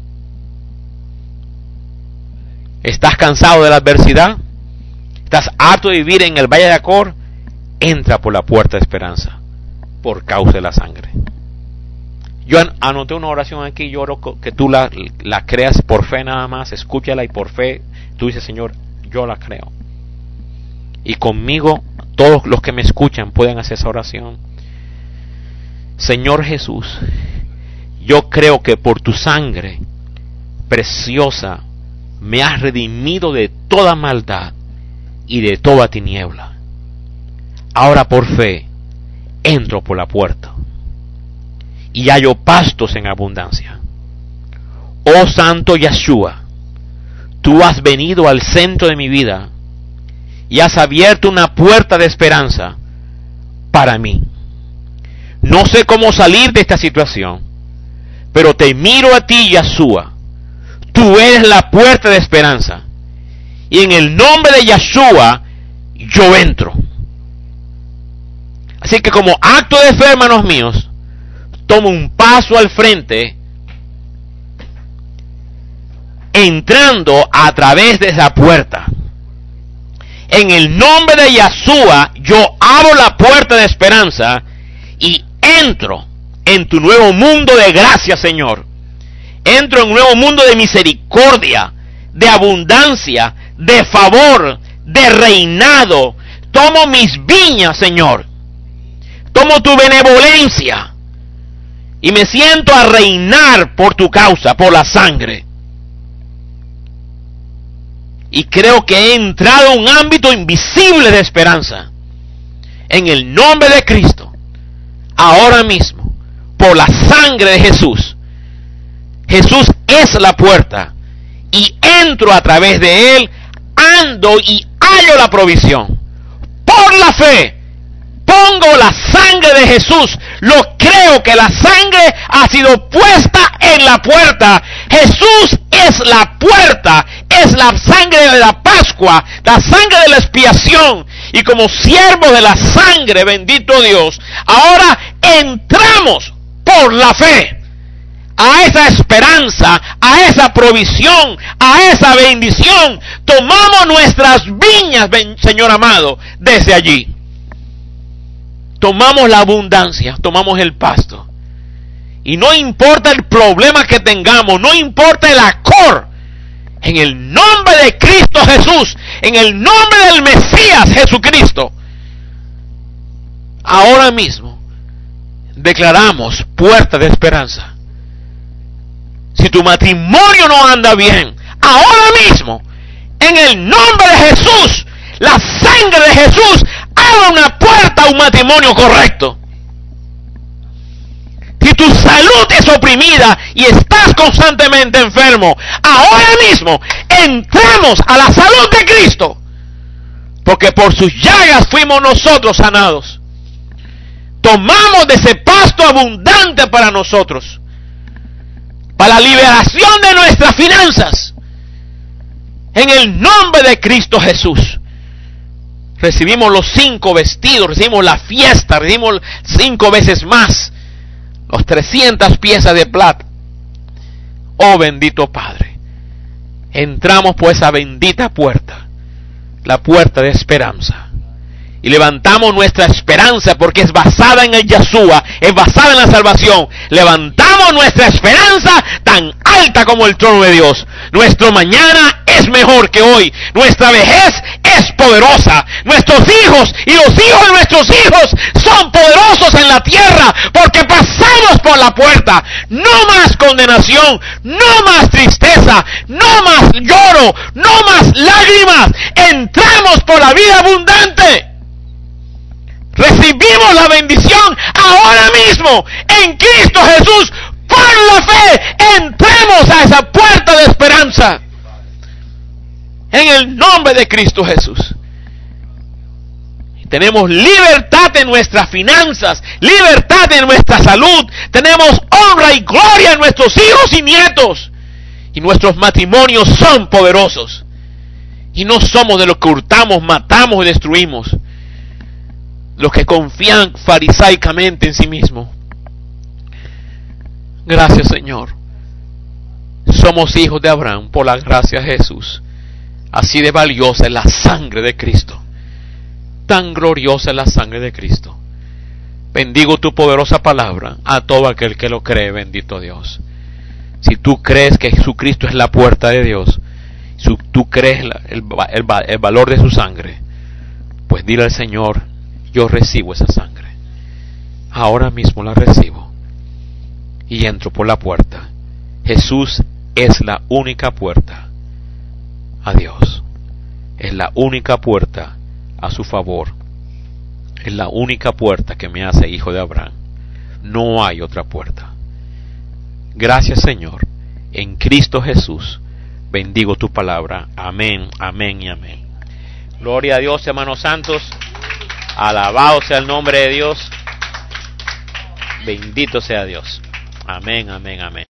¿estás cansado de la adversidad? ¿Estás harto de vivir en el valle de Acor? Entra por la puerta de esperanza, por causa de la sangre. Yo anoté una oración aquí, yo oro que tú la creas por fe nada más, escúchala y por fe tú dices: Señor, yo la creo. Y conmigo, todos los que me escuchan pueden hacer esa oración. Señor Jesús, yo creo que por tu sangre preciosa me has redimido de toda maldad y de toda tiniebla. Ahora por fe entro por la puerta y hallo pastos en abundancia. Oh Santo Yeshua, tú has venido al centro de mi vida y has abierto una puerta de esperanza para mí. No sé cómo salir de esta situación, pero te miro a ti, Yeshua. Tú eres la puerta de esperanza. Y en el nombre de Yeshua, yo entro. Así que como acto de fe, hermanos míos, tomo un paso al frente, entrando a través de esa puerta. En el nombre de Yeshua, yo abro la puerta de esperanza y entro en tu nuevo mundo de gracia, Señor. Entro en un nuevo mundo de misericordia, de abundancia, de favor, de reinado. Tomo mis viñas, Señor. Tomo tu benevolencia y me siento a reinar por tu causa, por la sangre. Y creo que he entrado a un ámbito invisible de esperanza. En el nombre de Cristo, ahora mismo, por la sangre de Jesús. Jesús es la puerta y entro a través de Él, ando y hallo la provisión. Por la fe, pongo la sangre de Jesús. Lo creo que la sangre ha sido puesta en la puerta. Jesús es la puerta, es la sangre de la Pascua, la sangre de la expiación. Y como siervos de la sangre, bendito Dios, ahora entramos por la fe a esa esperanza, a esa provisión, a esa bendición. Tomamos nuestras viñas, Señor amado, desde allí. Tomamos la abundancia, tomamos el pasto. Y no importa el problema que tengamos, no importa el acor, en el nombre de Cristo Jesús, en el nombre del Mesías Jesucristo, ahora mismo declaramos puerta de esperanza. Si tu matrimonio no anda bien, ahora mismo En el nombre de Jesús, la sangre de Jesús abre una puerta a un matrimonio correcto. Si tu salud es oprimida y estás constantemente enfermo, ahora mismo entramos a la salud de Cristo, porque por sus llagas fuimos nosotros sanados. Tomamos de ese pasto abundante para nosotros, para la liberación de nuestras finanzas. En el nombre de Cristo Jesús. Recibimos los 5 vestidos, recibimos la fiesta, recibimos 5 veces más, los 300 piezas de plata. Oh bendito Padre, entramos por esa bendita puerta, la puerta de esperanza, y levantamos nuestra esperanza, porque es basada en el Yeshua, es basada en la salvación. Levantamos nuestra esperanza tan alta como el trono de Dios. Nuestro mañana es mejor que hoy. Nuestra vejez es poderosa. Nuestros hijos y los hijos de nuestros hijos son poderosos en la tierra, porque pasamos por la puerta. No más condenación, no más tristeza, no más lloro, no más lágrimas. Entramos por la vida abundante. Recibimos la bendición ahora mismo en Cristo Jesús. Por la fe entremos a esa puerta de esperanza en el nombre de Cristo Jesús. Tenemos libertad en nuestras finanzas, libertad en nuestra salud, tenemos honra y gloria en nuestros hijos y nietos, y nuestros matrimonios son poderosos, y no somos de los que hurtamos, matamos y destruimos, los que confían farisaicamente en sí mismos. Gracias, Señor. Somos hijos de Abraham por la gracia de Jesús. Así de valiosa es la sangre de Cristo. Tan gloriosa es la sangre de Cristo. Bendigo tu poderosa palabra a todo aquel que lo cree, bendito Dios. Si tú crees que Jesucristo es la puerta de Dios, si tú crees el valor de su sangre, pues dile al Señor: yo recibo esa sangre. Ahora mismo la recibo. Y entro por la puerta. Jesús es la única puerta a Dios. Es la única puerta a su favor. Es la única puerta que me hace hijo de Abraham. No hay otra puerta. Gracias, Señor. En Cristo Jesús bendigo tu palabra. Amén, amén y amén. Gloria a Dios, hermanos santos. Alabado sea el nombre de Dios. Bendito sea Dios. Amén, amén, amén.